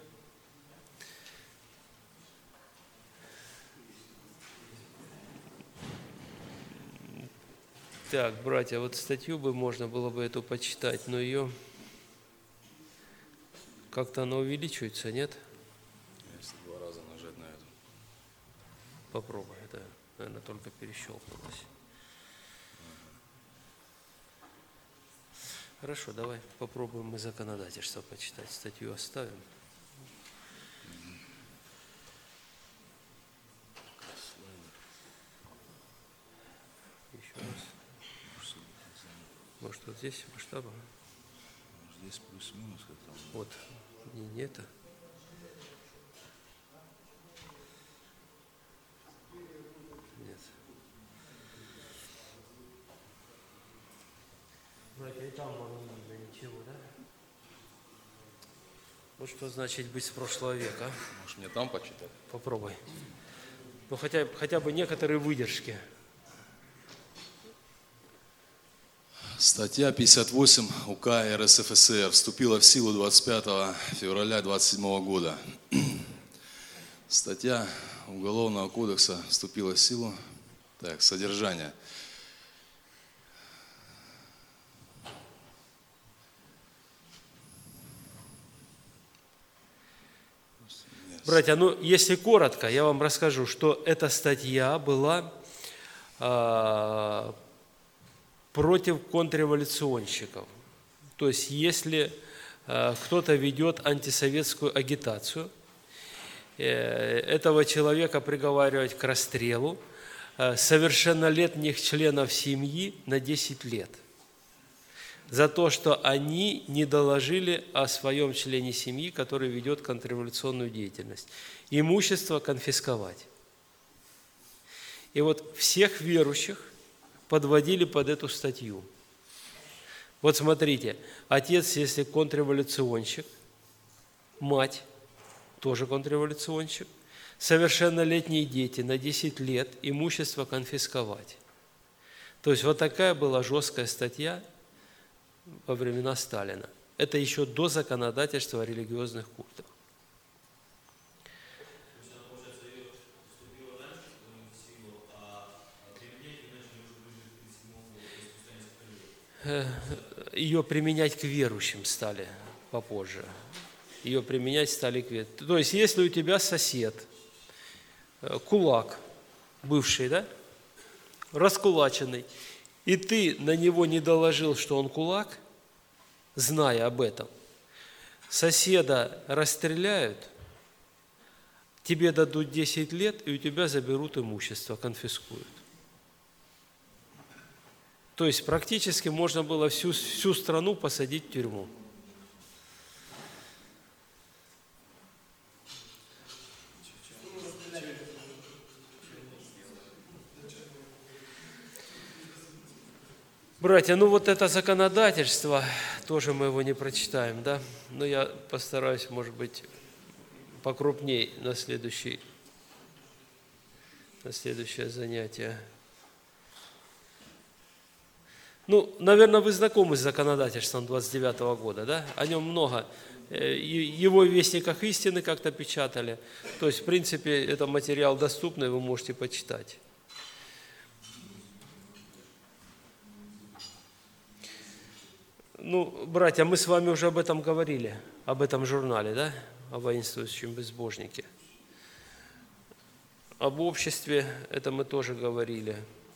Так, братья, статью можно было бы эту почитать, но ее как-то она увеличивается, нет? Если 2 раза нажать на эту. Попробуй, это, наверное, только перещелкнулось. Хорошо, давай попробуем мы законодательство почитать. Статью оставим. Еще раз. Может, здесь масштаба? Здесь плюс-минус как-то. Не это. Нет. Братья, и там было не видно ничего, да? Вот что значит быть с прошлого века. Может, мне там почитать? Попробуй. Хотя бы некоторые выдержки. Статья 58 УК РСФСР вступила в силу 25 февраля 1927 года. Статья Уголовного кодекса вступила в силу. Так, содержание. Братья, если коротко, я вам расскажу, что эта статья была против контрреволюционщиков. То есть, если кто-то ведет антисоветскую агитацию, этого человека приговаривать к расстрелу, совершеннолетних членов семьи на 10 лет за то, что они не доложили о своем члене семьи, который ведет контрреволюционную деятельность. Имущество конфисковать. И всех верующих подводили под эту статью. Смотрите, отец, если контрреволюционщик, мать тоже контрреволюционщик, совершеннолетние дети на 10 лет, имущество конфисковать. То есть такая была жесткая статья во времена Сталина. Это еще до законодательства о религиозных культах. Ее применять к верующим стали попозже. Ее применять стали к верующим. То есть, если у тебя сосед, кулак, бывший, да, раскулаченный, и ты на него не доложил, что он кулак, зная об этом, соседа расстреляют тебе дадут 10 лет, и у тебя заберут имущество, конфискуют. То есть практически можно было всю страну посадить в тюрьму. Братья, ну вот это законодательство, тоже мы его не прочитаем, да? Но я постараюсь, может быть, покрупней на следующее занятие. Ну, наверное, вы знакомы с законодательством 29-го года, да? О нем много. Его в Вестниках истины как-то печатали. То есть, в принципе, это материал доступный, вы можете почитать. Ну, братья, мы с вами уже об этом говорили, об этом журнале, да? О воинствующем безбожнике. Об обществе, это мы тоже говорили.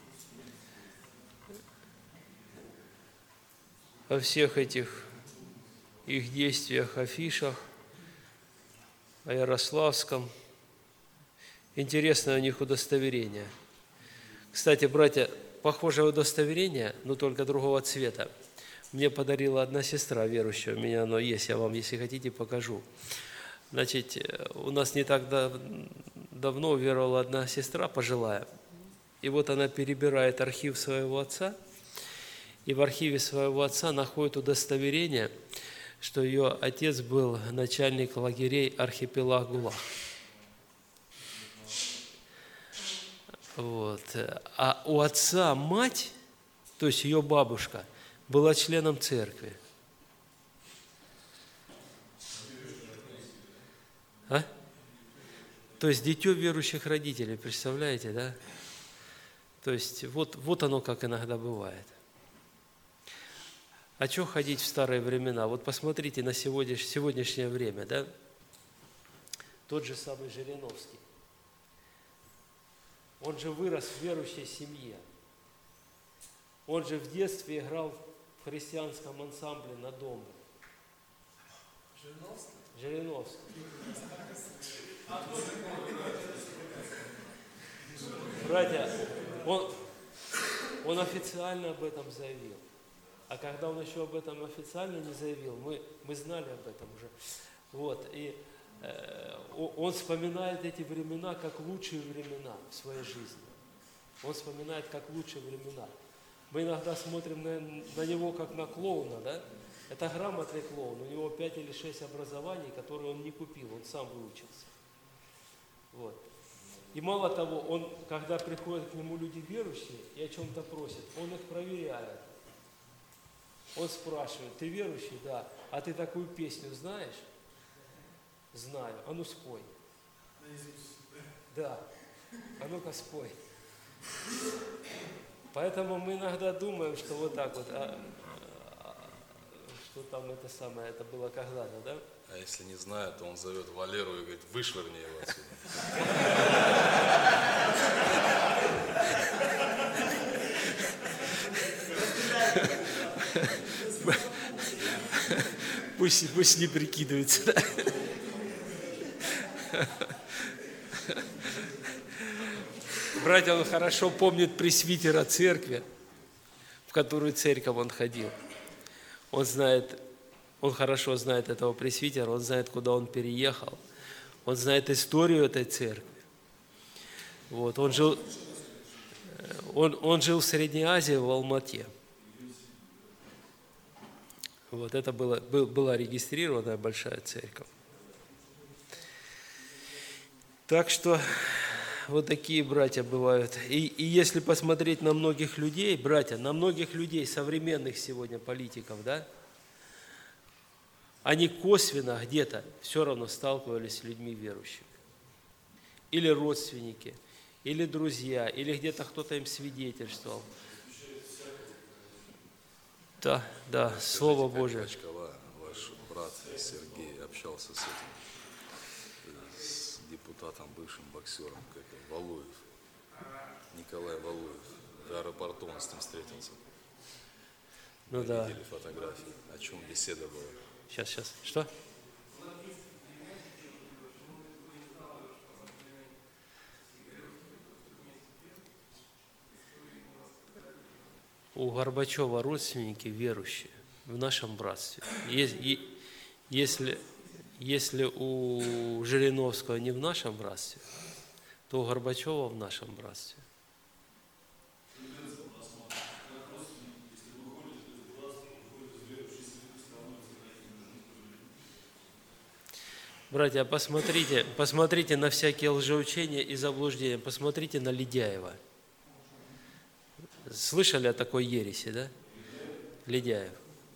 О всех этих их действиях, афишах, о Ярославском. Интересное у них удостоверение. Кстати, братья, похожее удостоверение, но только другого цвета. Мне подарила одна сестра верующая, у меня оно есть, я вам, если хотите, покажу. Значит, у нас не так давно уверовала одна сестра пожилая, и вот она перебирает архив своего отца, и в архиве своего отца находит удостоверение, что ее отец был начальник лагерей архипелаг ГУЛАГ. Вот. А у отца мать, то есть ее бабушка, была членом церкви. А? То есть дитё верующих родителей, представляете, да? То есть вот оно как иногда бывает. А что ходить в старые времена? Вот посмотрите на сегодняшнее время, да? Тот же самый Жириновский. Он же вырос в верующей семье. Он же в детстве играл в христианском ансамбле на домбре. Жириновский. Братья, он официально об этом заявил. А когда он еще об этом официально не заявил, мы знали об этом уже. Вот, и он вспоминает эти времена как лучшие времена в своей жизни. Он вспоминает как лучшие времена. Мы иногда смотрим на него как на клоуна, да? Это грамотный клоун, у него 5 или 6 образований, которые он не купил, он сам выучился. Вот. И мало того, он, когда приходят к нему люди верующие и о чем-то просят, он их проверяет. Он спрашивает: ты верующий? Да. А ты такую песню знаешь? Знаю. А ну спой. Да. А ну-ка спой. Поэтому мы иногда думаем, что вот так вот, что там это самое, это было когда-то, да? А если не знает, то он зовет Валеру и говорит: вышвырни его отсюда. Пусть не прикидывается, да? Братья, он хорошо помнит пресвитера церкви, в которую церковь он ходил. Он хорошо знает этого пресвитера, он знает, куда он переехал, он знает историю этой церкви. Вот, он жил в Средней Азии, в Алмате. Вот это была регистрированная большая церковь. Так что вот такие братья бывают. И если посмотреть на многих людей, братья, на многих людей, современных сегодня политиков, да, они косвенно где-то все равно сталкивались с людьми верующими. Или родственники, или друзья, или где-то кто-то им свидетельствовал. Да, Слово Божие. Мачкова, ваш брат Сергей общался с этим, с депутатом, бывшим боксером, как его, Валуев, Николай Валуев. В аэропорту он с ним встретился. Ну Мы да. видели фотографии. О чем беседа была? Сейчас. Что? у Горбачева родственники верующие в нашем братстве. Если у Жириновского не в нашем братстве, то у Горбачева в нашем братстве. Братья, посмотрите на всякие лжеучения и заблуждения, посмотрите на Ледяева. Слышали о такой ереси, да? Ледяев.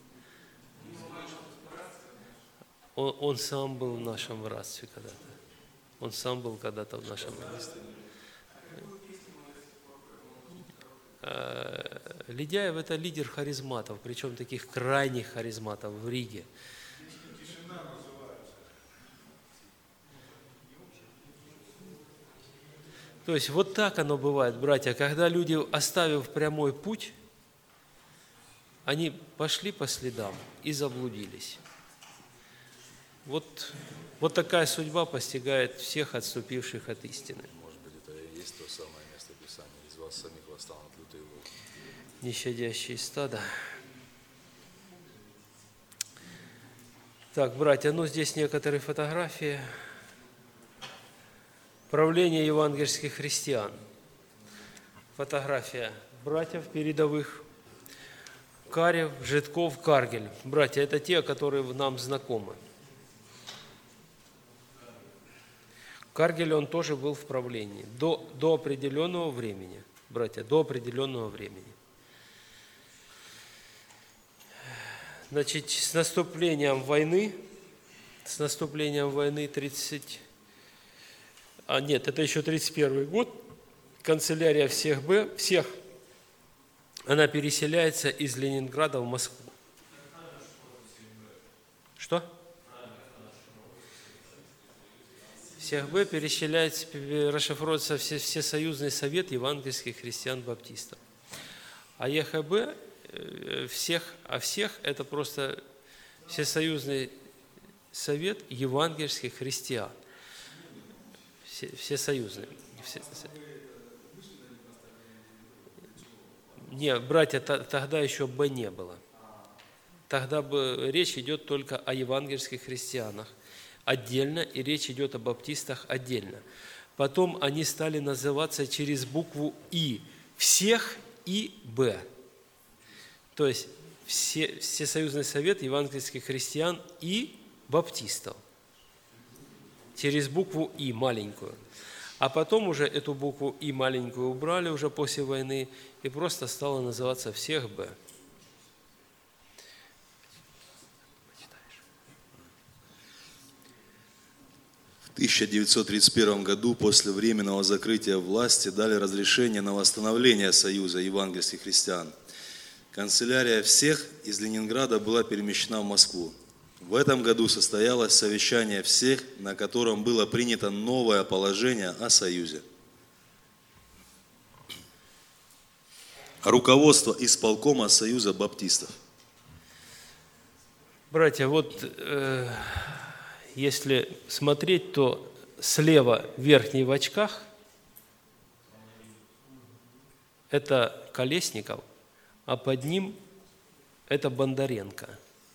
Он сам был в нашем братстве когда-то. Он сам был когда-то в нашем братстве. Ледяев – это лидер харизматов, причем таких крайних харизматов в Риге. То есть вот так оно бывает, братья, когда люди, оставив прямой путь, они пошли по следам и заблудились. Вот такая судьба постигает всех отступивших от истины. Может быть, это и есть то самое место Писания. Из вас самих восстанут лютые волки. Нещадящие стада. Так, братья, здесь некоторые фотографии. Правление евангельских христиан. Фотография братьев передовых. Карев, Житков, Каргель. Братья, это те, которые нам знакомы. Каргель, он тоже был в правлении. До определенного времени. Братья, до определенного времени. Значит, с наступлением войны 31 год, канцелярия всех, она переселяется из Ленинграда в Москву. Что? Всех Б переселяется, расшифровывается Всесоюзный совет евангельских христиан-баптистов. А ЕХБ всех это просто Всесоюзный совет евангельских христиан. Всесоюзный. Нет, братья, тогда еще Б не было. Тогда речь идет только о евангельских христианах отдельно, и речь идет о баптистах отдельно. Потом они стали называться через букву И. Всех и Б. То есть Всесоюзный совет евангельских христиан и баптистов. Через букву И маленькую. А потом уже эту букву И маленькую убрали уже после войны, и просто стало называться всех Б. В 1931 году после временного закрытия власти дали разрешение на восстановление Союза евангельских христиан. Канцелярия всех из Ленинграда была перемещена в Москву. В этом году состоялось совещание всех, на котором было принято новое положение о Союзе. Руководство исполкома Союза баптистов. Братья, если смотреть, то слева верхний в очках – это Колесников, а под ним это Бондаренко,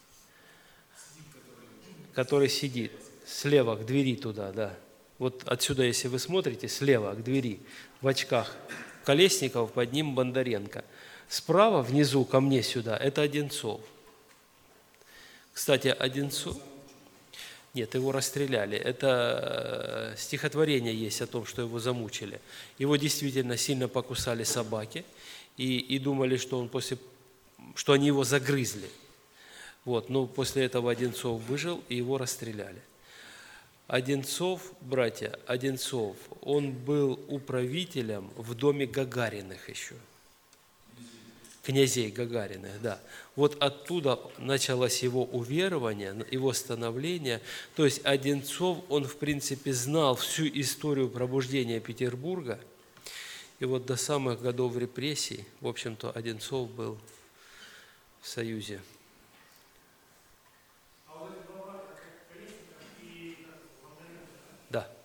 который сидит слева к двери туда, да. Вот отсюда, если вы смотрите, слева к двери в очках Колесников, под ним Бондаренко. Справа, внизу, ко мне сюда, это Одинцов. Кстати, Одинцов... Нет, его расстреляли. Это стихотворение есть о том, что его замучили. Его действительно сильно покусали собаки и думали, что что они его загрызли. Но после этого Одинцов выжил, и его расстреляли. Одинцов, братья, он был управителем в доме Гагариных еще. Князей Гагариных, да. Вот оттуда началось его уверование, его становление. То есть Одинцов, он в принципе знал всю историю пробуждения Петербурга. И вот до самых годов репрессий, в общем-то, Одинцов был в Союзе. Да.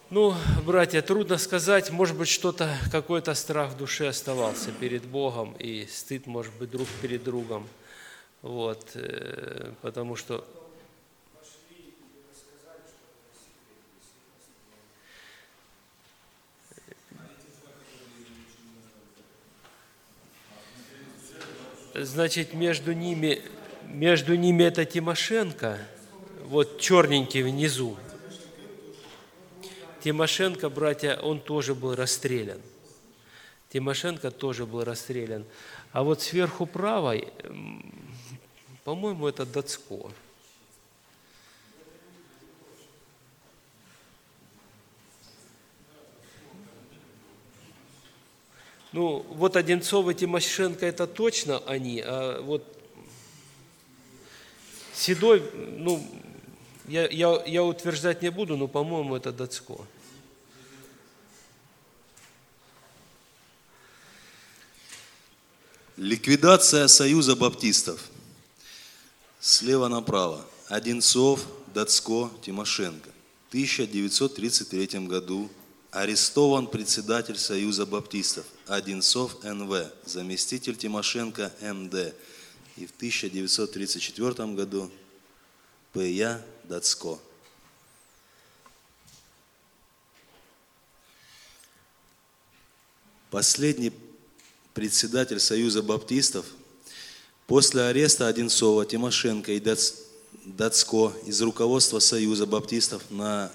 Ну, братья, трудно сказать, может быть, что-то, какой-то страх в душе оставался перед Богом, и стыд, может быть, друг перед другом. Вот, потому что... Значит, между ними это Тимошенко, вот черненький внизу. Тимошенко, братья, он тоже был расстрелян. Тимошенко тоже был расстрелян. А вот сверху правой, по-моему, это Дацко. Ну, вот Одинцов и Тимошенко – это точно они, а вот Седой, ну, я утверждать не буду, но, по-моему, это Дацко. Ликвидация Союза баптистов. Слева направо. Одинцов, Дацко, Тимошенко. В 1933 году арестован председатель Союза баптистов Одинцов Н.В., заместитель Тимошенко М.Д. И в 1934 году П.Я. Дацко. Последний председатель Союза баптистов после ареста Одинцова, Тимошенко и Дацко из руководства Союза баптистов на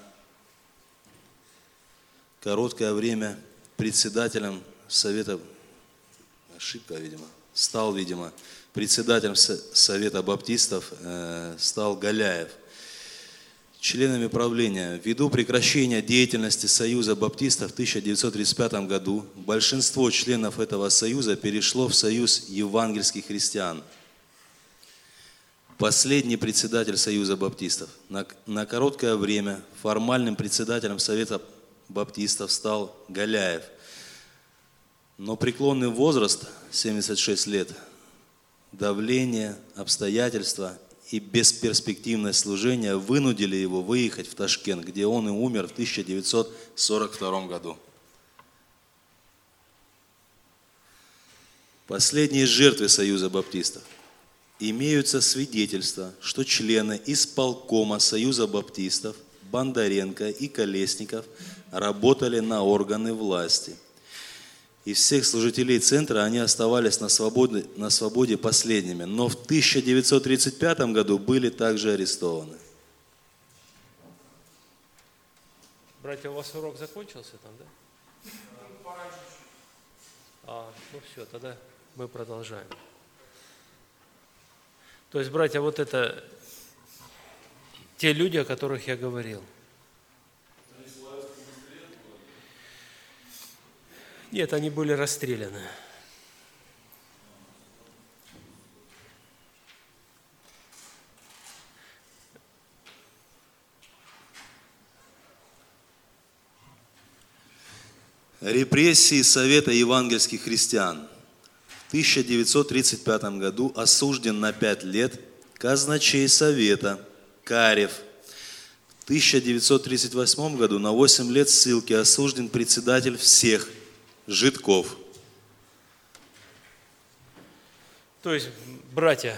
короткое время председателем Совета, ошибка, видимо, стал, председателем Совета баптистов стал Галяев. Членами правления ввиду прекращения деятельности Союза баптистов в 1935 году большинство членов этого союза перешло в Союз евангельских христиан. Последний председатель Союза баптистов на короткое время формальным председателем Совета баптистов стал Галяев. Но преклонный возраст, 76 лет, давление, обстоятельства и бесперспективное служение вынудили его выехать в Ташкент, где он и умер в 1942 году. Последние жертвы Союза баптистов. Имеются свидетельства, что члены исполкома Союза баптистов Бондаренко и Колесников работали на органы власти. Из всех служителей центра они оставались на свободе последними, но в 1935 году были также арестованы. Братья, у вас урок закончился там, да? Ну все, тогда мы продолжаем. То есть, братья, вот это те люди, о которых я говорил. Нет, они были расстреляны. Репрессии Совета евангельских христиан. В 1935 году осужден на 5 лет казначей Совета Карев. В 1938 году на 8 лет ссылки осужден председатель всех Жидков. То есть, братья,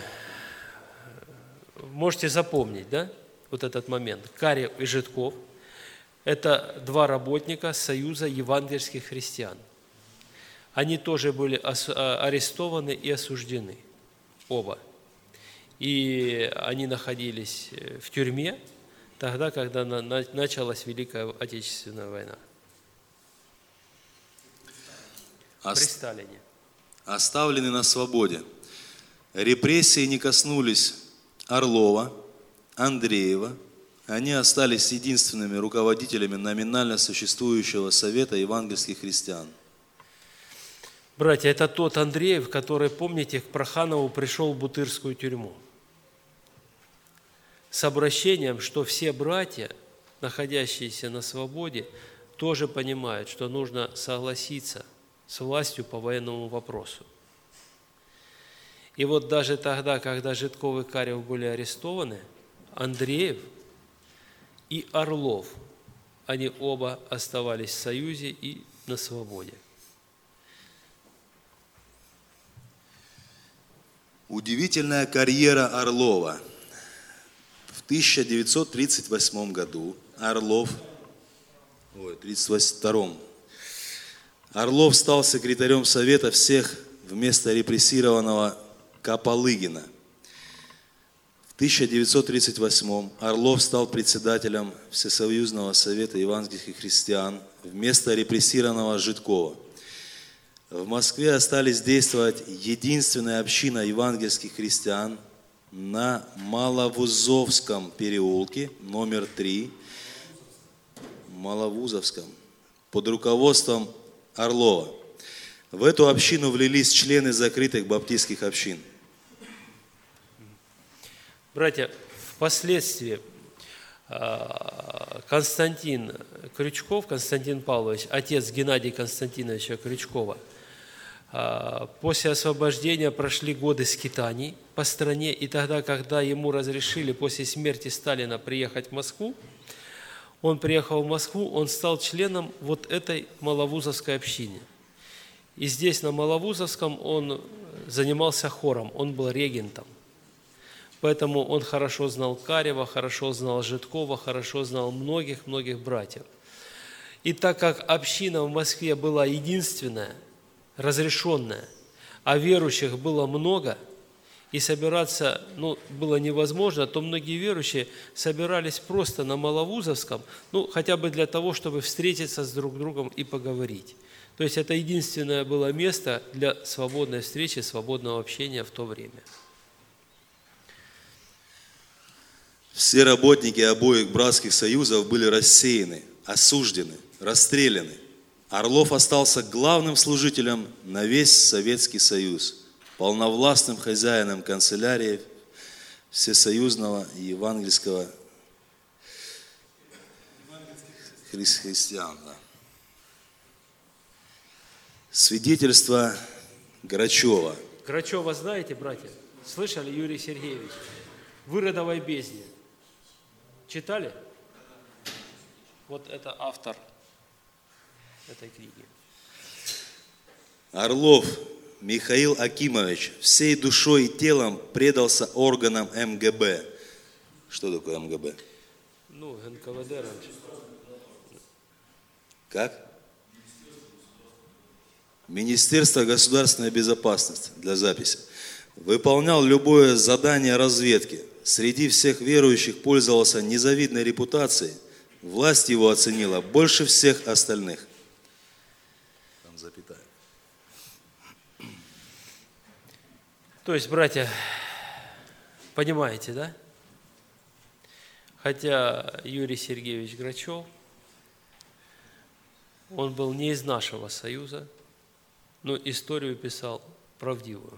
можете запомнить, да, вот этот момент. Карев и Жидков – это два работника Союза евангельских христиан. Они тоже были арестованы и осуждены, оба. И они находились в тюрьме тогда, когда началась Великая Отечественная война. При Сталине. Оставлены на свободе. Репрессии не коснулись Орлова, Андреева. Они остались единственными руководителями номинально существующего Совета евангельских христиан. Братья, это тот Андреев, который, помните, к Проханову пришел в Бутырскую тюрьму с обращением, что все братья, находящиеся на свободе, тоже понимают, что нужно согласиться с властью по военному вопросу. И вот даже тогда, когда Жидков и Карев были арестованы, Андреев и Орлов они оба оставались в союзе и на свободе. Удивительная карьера Орлова. В 1938 году Орлов стал секретарем Совета всех вместо репрессированного Капалыгина. В 1938 Орлов стал председателем Всесоюзного Совета евангельских христиан вместо репрессированного Жидкова. В Москве остались действовать единственная община евангельских христиан на Маловузовском переулке, номер 3, Маловузовском, под руководством Орлова. В эту общину влились члены закрытых баптистских общин. Братья, впоследствии Константин Крючков, Константин Павлович, отец Геннадия Константиновича Крючкова, после освобождения прошли годы скитаний по стране, и тогда, когда ему разрешили после смерти Сталина приехать в Москву, он приехал в Москву, он стал членом вот этой Маловузовской общины. И здесь, на Маловузовском, он занимался хором, он был регентом. Поэтому он хорошо знал Карева, хорошо знал Жидкова, хорошо знал многих-многих братьев. И так как община в Москве была единственная, разрешенная, а верующих было много, и собираться было невозможно, то многие верующие собирались просто на Маловузовском, хотя бы для того, чтобы встретиться с друг другом и поговорить. То есть это единственное было место для свободной встречи, свободного общения в то время. Все работники обоих братских союзов были рассеяны, осуждены, расстреляны. Орлов остался главным служителем на весь Советский Союз, полновластным хозяином канцелярии Всесоюзного евангельского христиан. Свидетельство Грачева. Грачева знаете, братья? Слышали, Юрий Сергеевич? В Иродовой бездне. Читали? Вот это автор этой книги. Орлов Михаил Акимович всей душой и телом предался органам МГБ. Что такое МГБ? НКВД раньше. Как? Министерство государственной безопасности, для записи. Выполнял любое задание разведки. Среди всех верующих пользовался незавидной репутацией. Власть его оценила больше всех остальных. Там запятая. То есть, братья, понимаете, да? Хотя Юрий Сергеевич Грачев, он был не из нашего союза, но историю писал правдивую.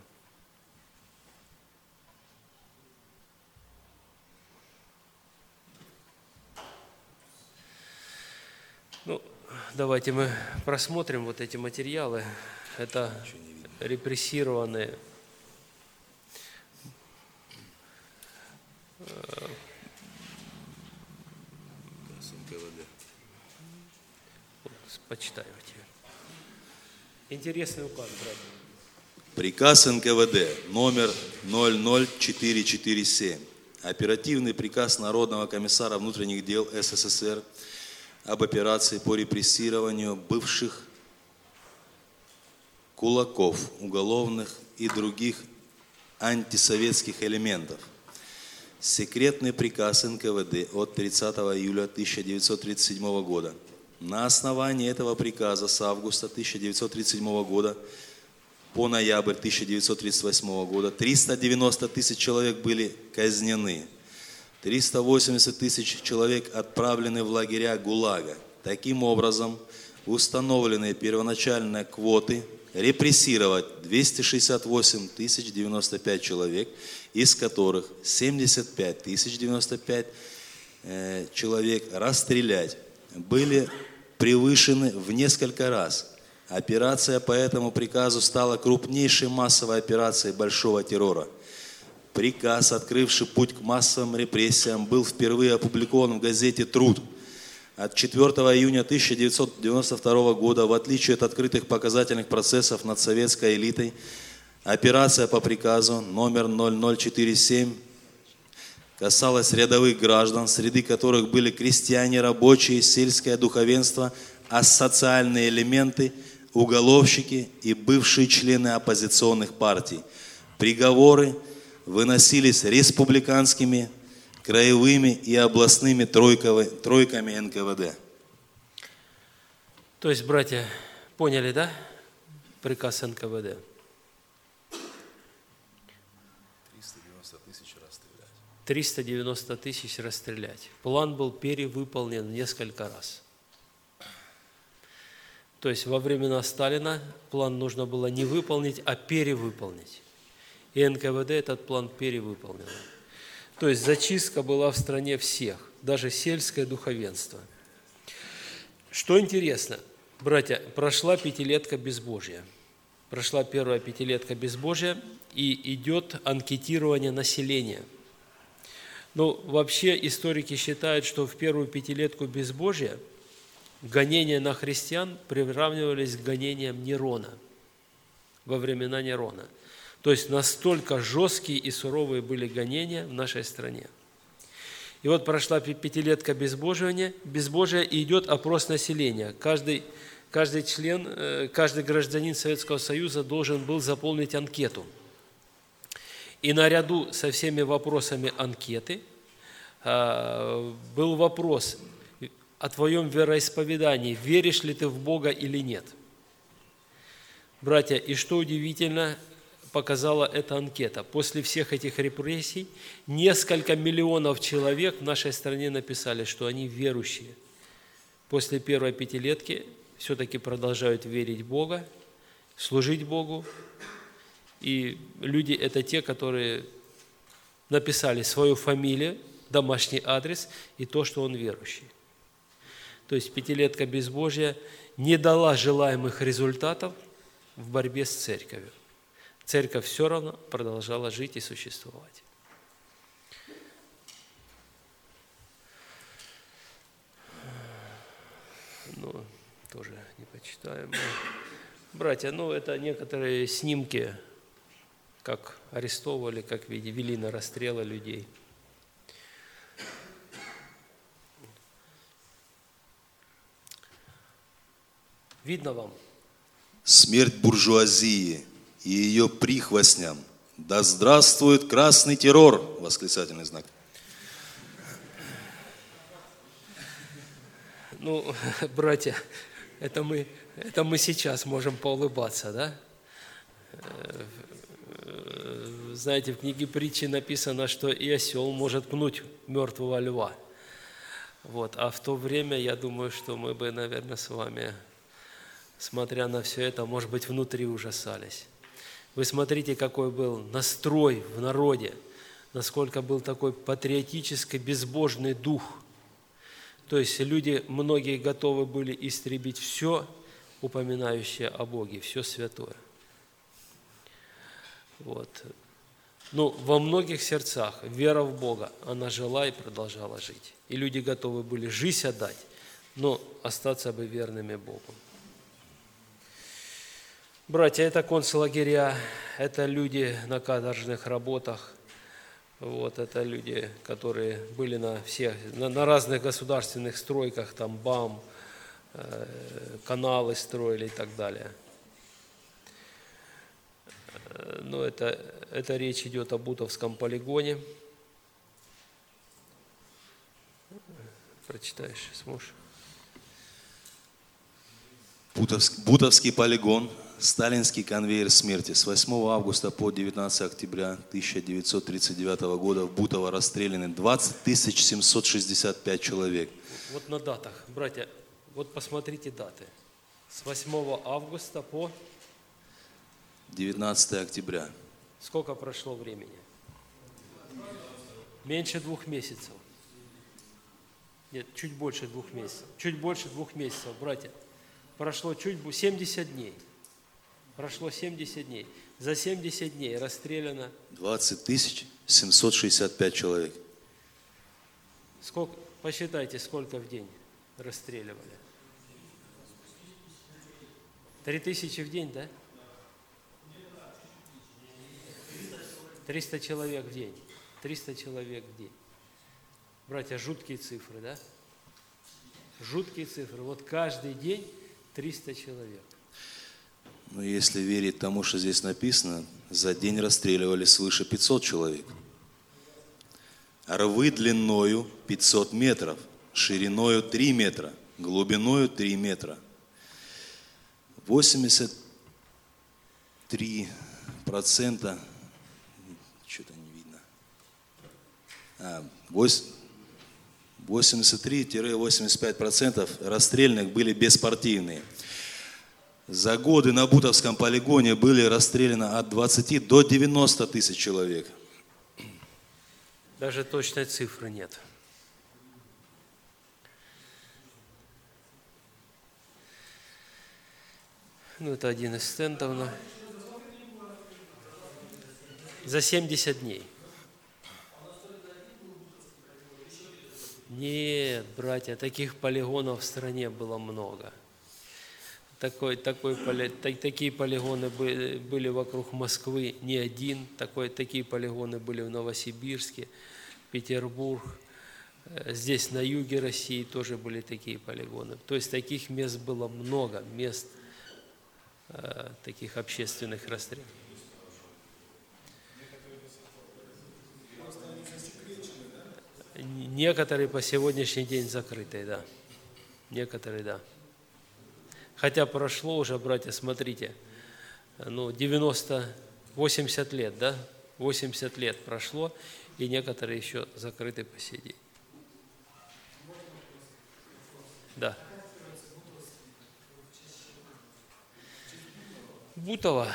Давайте мы просмотрим вот эти материалы. Это репрессированные почитайте. Интересный указ, братья. Приказ НКВД номер 00447. Оперативный приказ Народного комиссара внутренних дел СССР об операции по репрессированию бывших кулаков, уголовных и других антисоветских элементов. Секретный приказ НКВД от 30 июля 1937 года. На основании этого приказа с августа 1937 года по ноябрь 1938 года 390 тысяч человек были казнены. 380 тысяч человек отправлены в лагеря ГУЛАГа. Таким образом, установленные первоначально квоты репрессировать 268 тысяч 95 человек, из которых 75 тысяч 95 человек расстрелять, были превышены в несколько раз. Операция по этому приказу стала крупнейшей массовой операцией большого террора. Приказ, открывший путь к массовым репрессиям, был впервые опубликован в газете «Труд». от 4 июня 1992 года, в отличие от открытых показательных процессов над советской элитой, операция по приказу номер 0047 касалась рядовых граждан, среди которых были крестьяне, рабочие, сельское духовенство, асоциальные элементы, уголовщики и бывшие члены оппозиционных партий. Приговоры выносились республиканскими, краевыми и областными тройками НКВД. То есть, братья, поняли, да? Приказ НКВД. 390 тысяч расстрелять. 390 тысяч расстрелять. План был перевыполнен несколько раз. То есть во времена Сталина план нужно было не выполнить, а перевыполнить. И НКВД этот план перевыполнил. То есть зачистка была в стране всех, даже сельское духовенство. Что интересно, братья, прошла пятилетка безбожия. Прошла первая пятилетка безбожия, и идет анкетирование населения. Ну, вообще историки считают, что в первую пятилетку безбожия гонения на христиан приравнивались к гонениям Нерона, во времена Нерона. То есть настолько жесткие и суровые были гонения в нашей стране. И вот прошла пятилетка безбожия, и идет опрос населения. Каждый гражданин Советского Союза должен был заполнить анкету. И наряду со всеми вопросами анкеты был вопрос о твоем вероисповедании, веришь ли ты в Бога или нет. Братья, и что удивительно, показала эта анкета. После всех этих репрессий несколько миллионов человек в нашей стране написали, что они верующие. После первой пятилетки все-таки продолжают верить в Бога, служить Богу. И люди – это те, которые написали свою фамилию, домашний адрес и то, что он верующий. То есть пятилетка безбожия не дала желаемых результатов в борьбе с церковью. Церковь все равно продолжала жить и существовать. Ну, тоже не почитаем. Братья, это некоторые снимки, как арестовывали, как вели на расстрелы людей. Видно вам? Смерть буржуазии и ее прихвостням. Да здравствует красный террор! Восклицательный знак. Ну, братья, это мы сейчас можем поулыбаться, да? Знаете, в книге притчи написано, что и осел может пнуть мертвого льва. А в то время, я думаю, что мы бы, наверное, с вами, смотря на все это, может быть, внутри ужасались. Вы смотрите, какой был настрой в народе, насколько был такой патриотический, безбожный дух. То есть люди, многие готовы были истребить все, упоминающее о Боге, все святое. Во многих сердцах вера в Бога, она жила и продолжала жить. И люди готовы были жизнь отдать, но остаться бы верными Богу. Братья, это концлагеря, это люди на каторжных работах, это люди, которые были на разных государственных стройках, там БАМ, каналы строили и так далее. Это речь идет о Бутовском полигоне. Прочитаешь, сможешь? Бутовский полигон, сталинский конвейер смерти. С 8 августа по 19 октября 1939 года в Бутово расстреляны 20 765 человек. Вот на датах, братья, посмотрите даты. С 8 августа по 19 октября. Сколько прошло времени? Меньше 2 месяцев. Нет, чуть больше 2 месяцев. Чуть больше 2 месяцев, братья. Прошло 70 дней. Прошло 70 дней. За 70 дней расстреляно 20 765 человек. Посчитайте, сколько в день. расстреливали. 3000 в день, да? 300 человек в день. 300 человек в день. Братья, жуткие цифры, да? Жуткие цифры. Вот каждый день 300 человек. Но если верить тому, что здесь написано, за день расстреливали свыше 500 человек. Рвы длиною 500 метров, шириною 3 метра, глубиною 3 метра. 83%, что-то не видно. 83-85% расстрелянных были беспартийные. За годы на Бутовском полигоне были расстреляны от 20 до 90 тысяч человек. Даже точной цифры нет. Ну, это один из стендов. За 70 дней. Нет, братья, таких полигонов в стране было много. Такие полигоны были вокруг Москвы не один. Такие полигоны были в Новосибирске, Петербург. Здесь на юге России тоже были такие полигоны. То есть таких мест было много, мест таких общественных расстрелов. Некоторые по сегодняшний день закрытые, да. Некоторые, да. Хотя прошло уже, братья, смотрите, 80 лет, да? 80 лет прошло, и некоторые еще закрыты по сей день. Да. Бутово.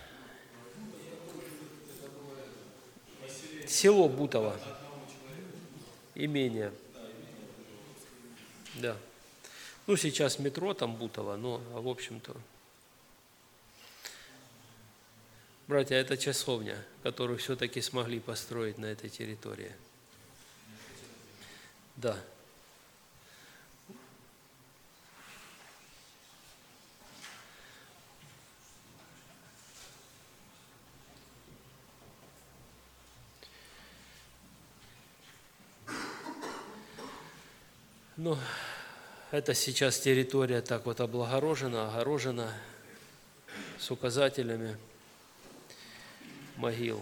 Село Бутово. Имение. Да. Сейчас метро там Бутово, но, в общем-то. Братья, это часовня, которую все-таки смогли построить на этой территории. Да. Это сейчас территория так вот облагорожена, огорожена с указателями могил.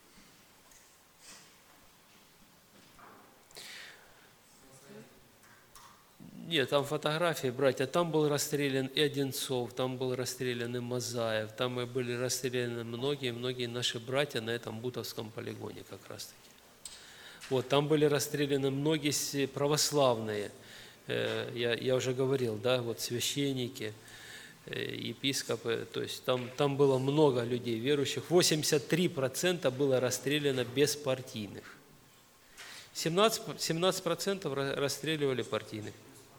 Нет, там фотографии, братья, там был расстрелян и Одинцов, там был расстрелян и Мазаев, там и были расстреляны многие наши братья на этом Бутовском полигоне как раз-таки. Вот, там были расстреляны многие православные, я уже говорил, да, вот священники, епископы, то есть там было много людей верующих, 83% было расстреляно беспартийных, 17% расстреливали партийных.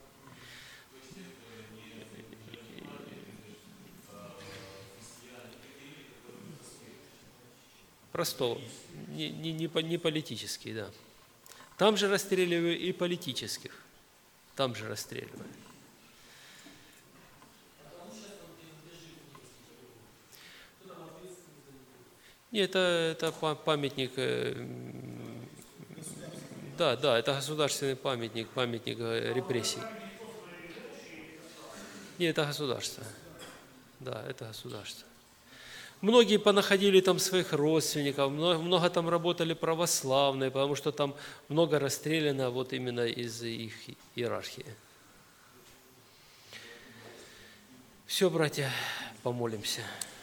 Простого, не политический, да. Там же расстреливали и политических. Там же расстреливали. Нет, это памятник, да, это государственный памятник репрессий. Нет, это государство. Да, это государство. Многие понаходили там своих родственников, много там работали православные, потому что там много расстреляно вот именно из их иерархии. Все, братья, помолимся.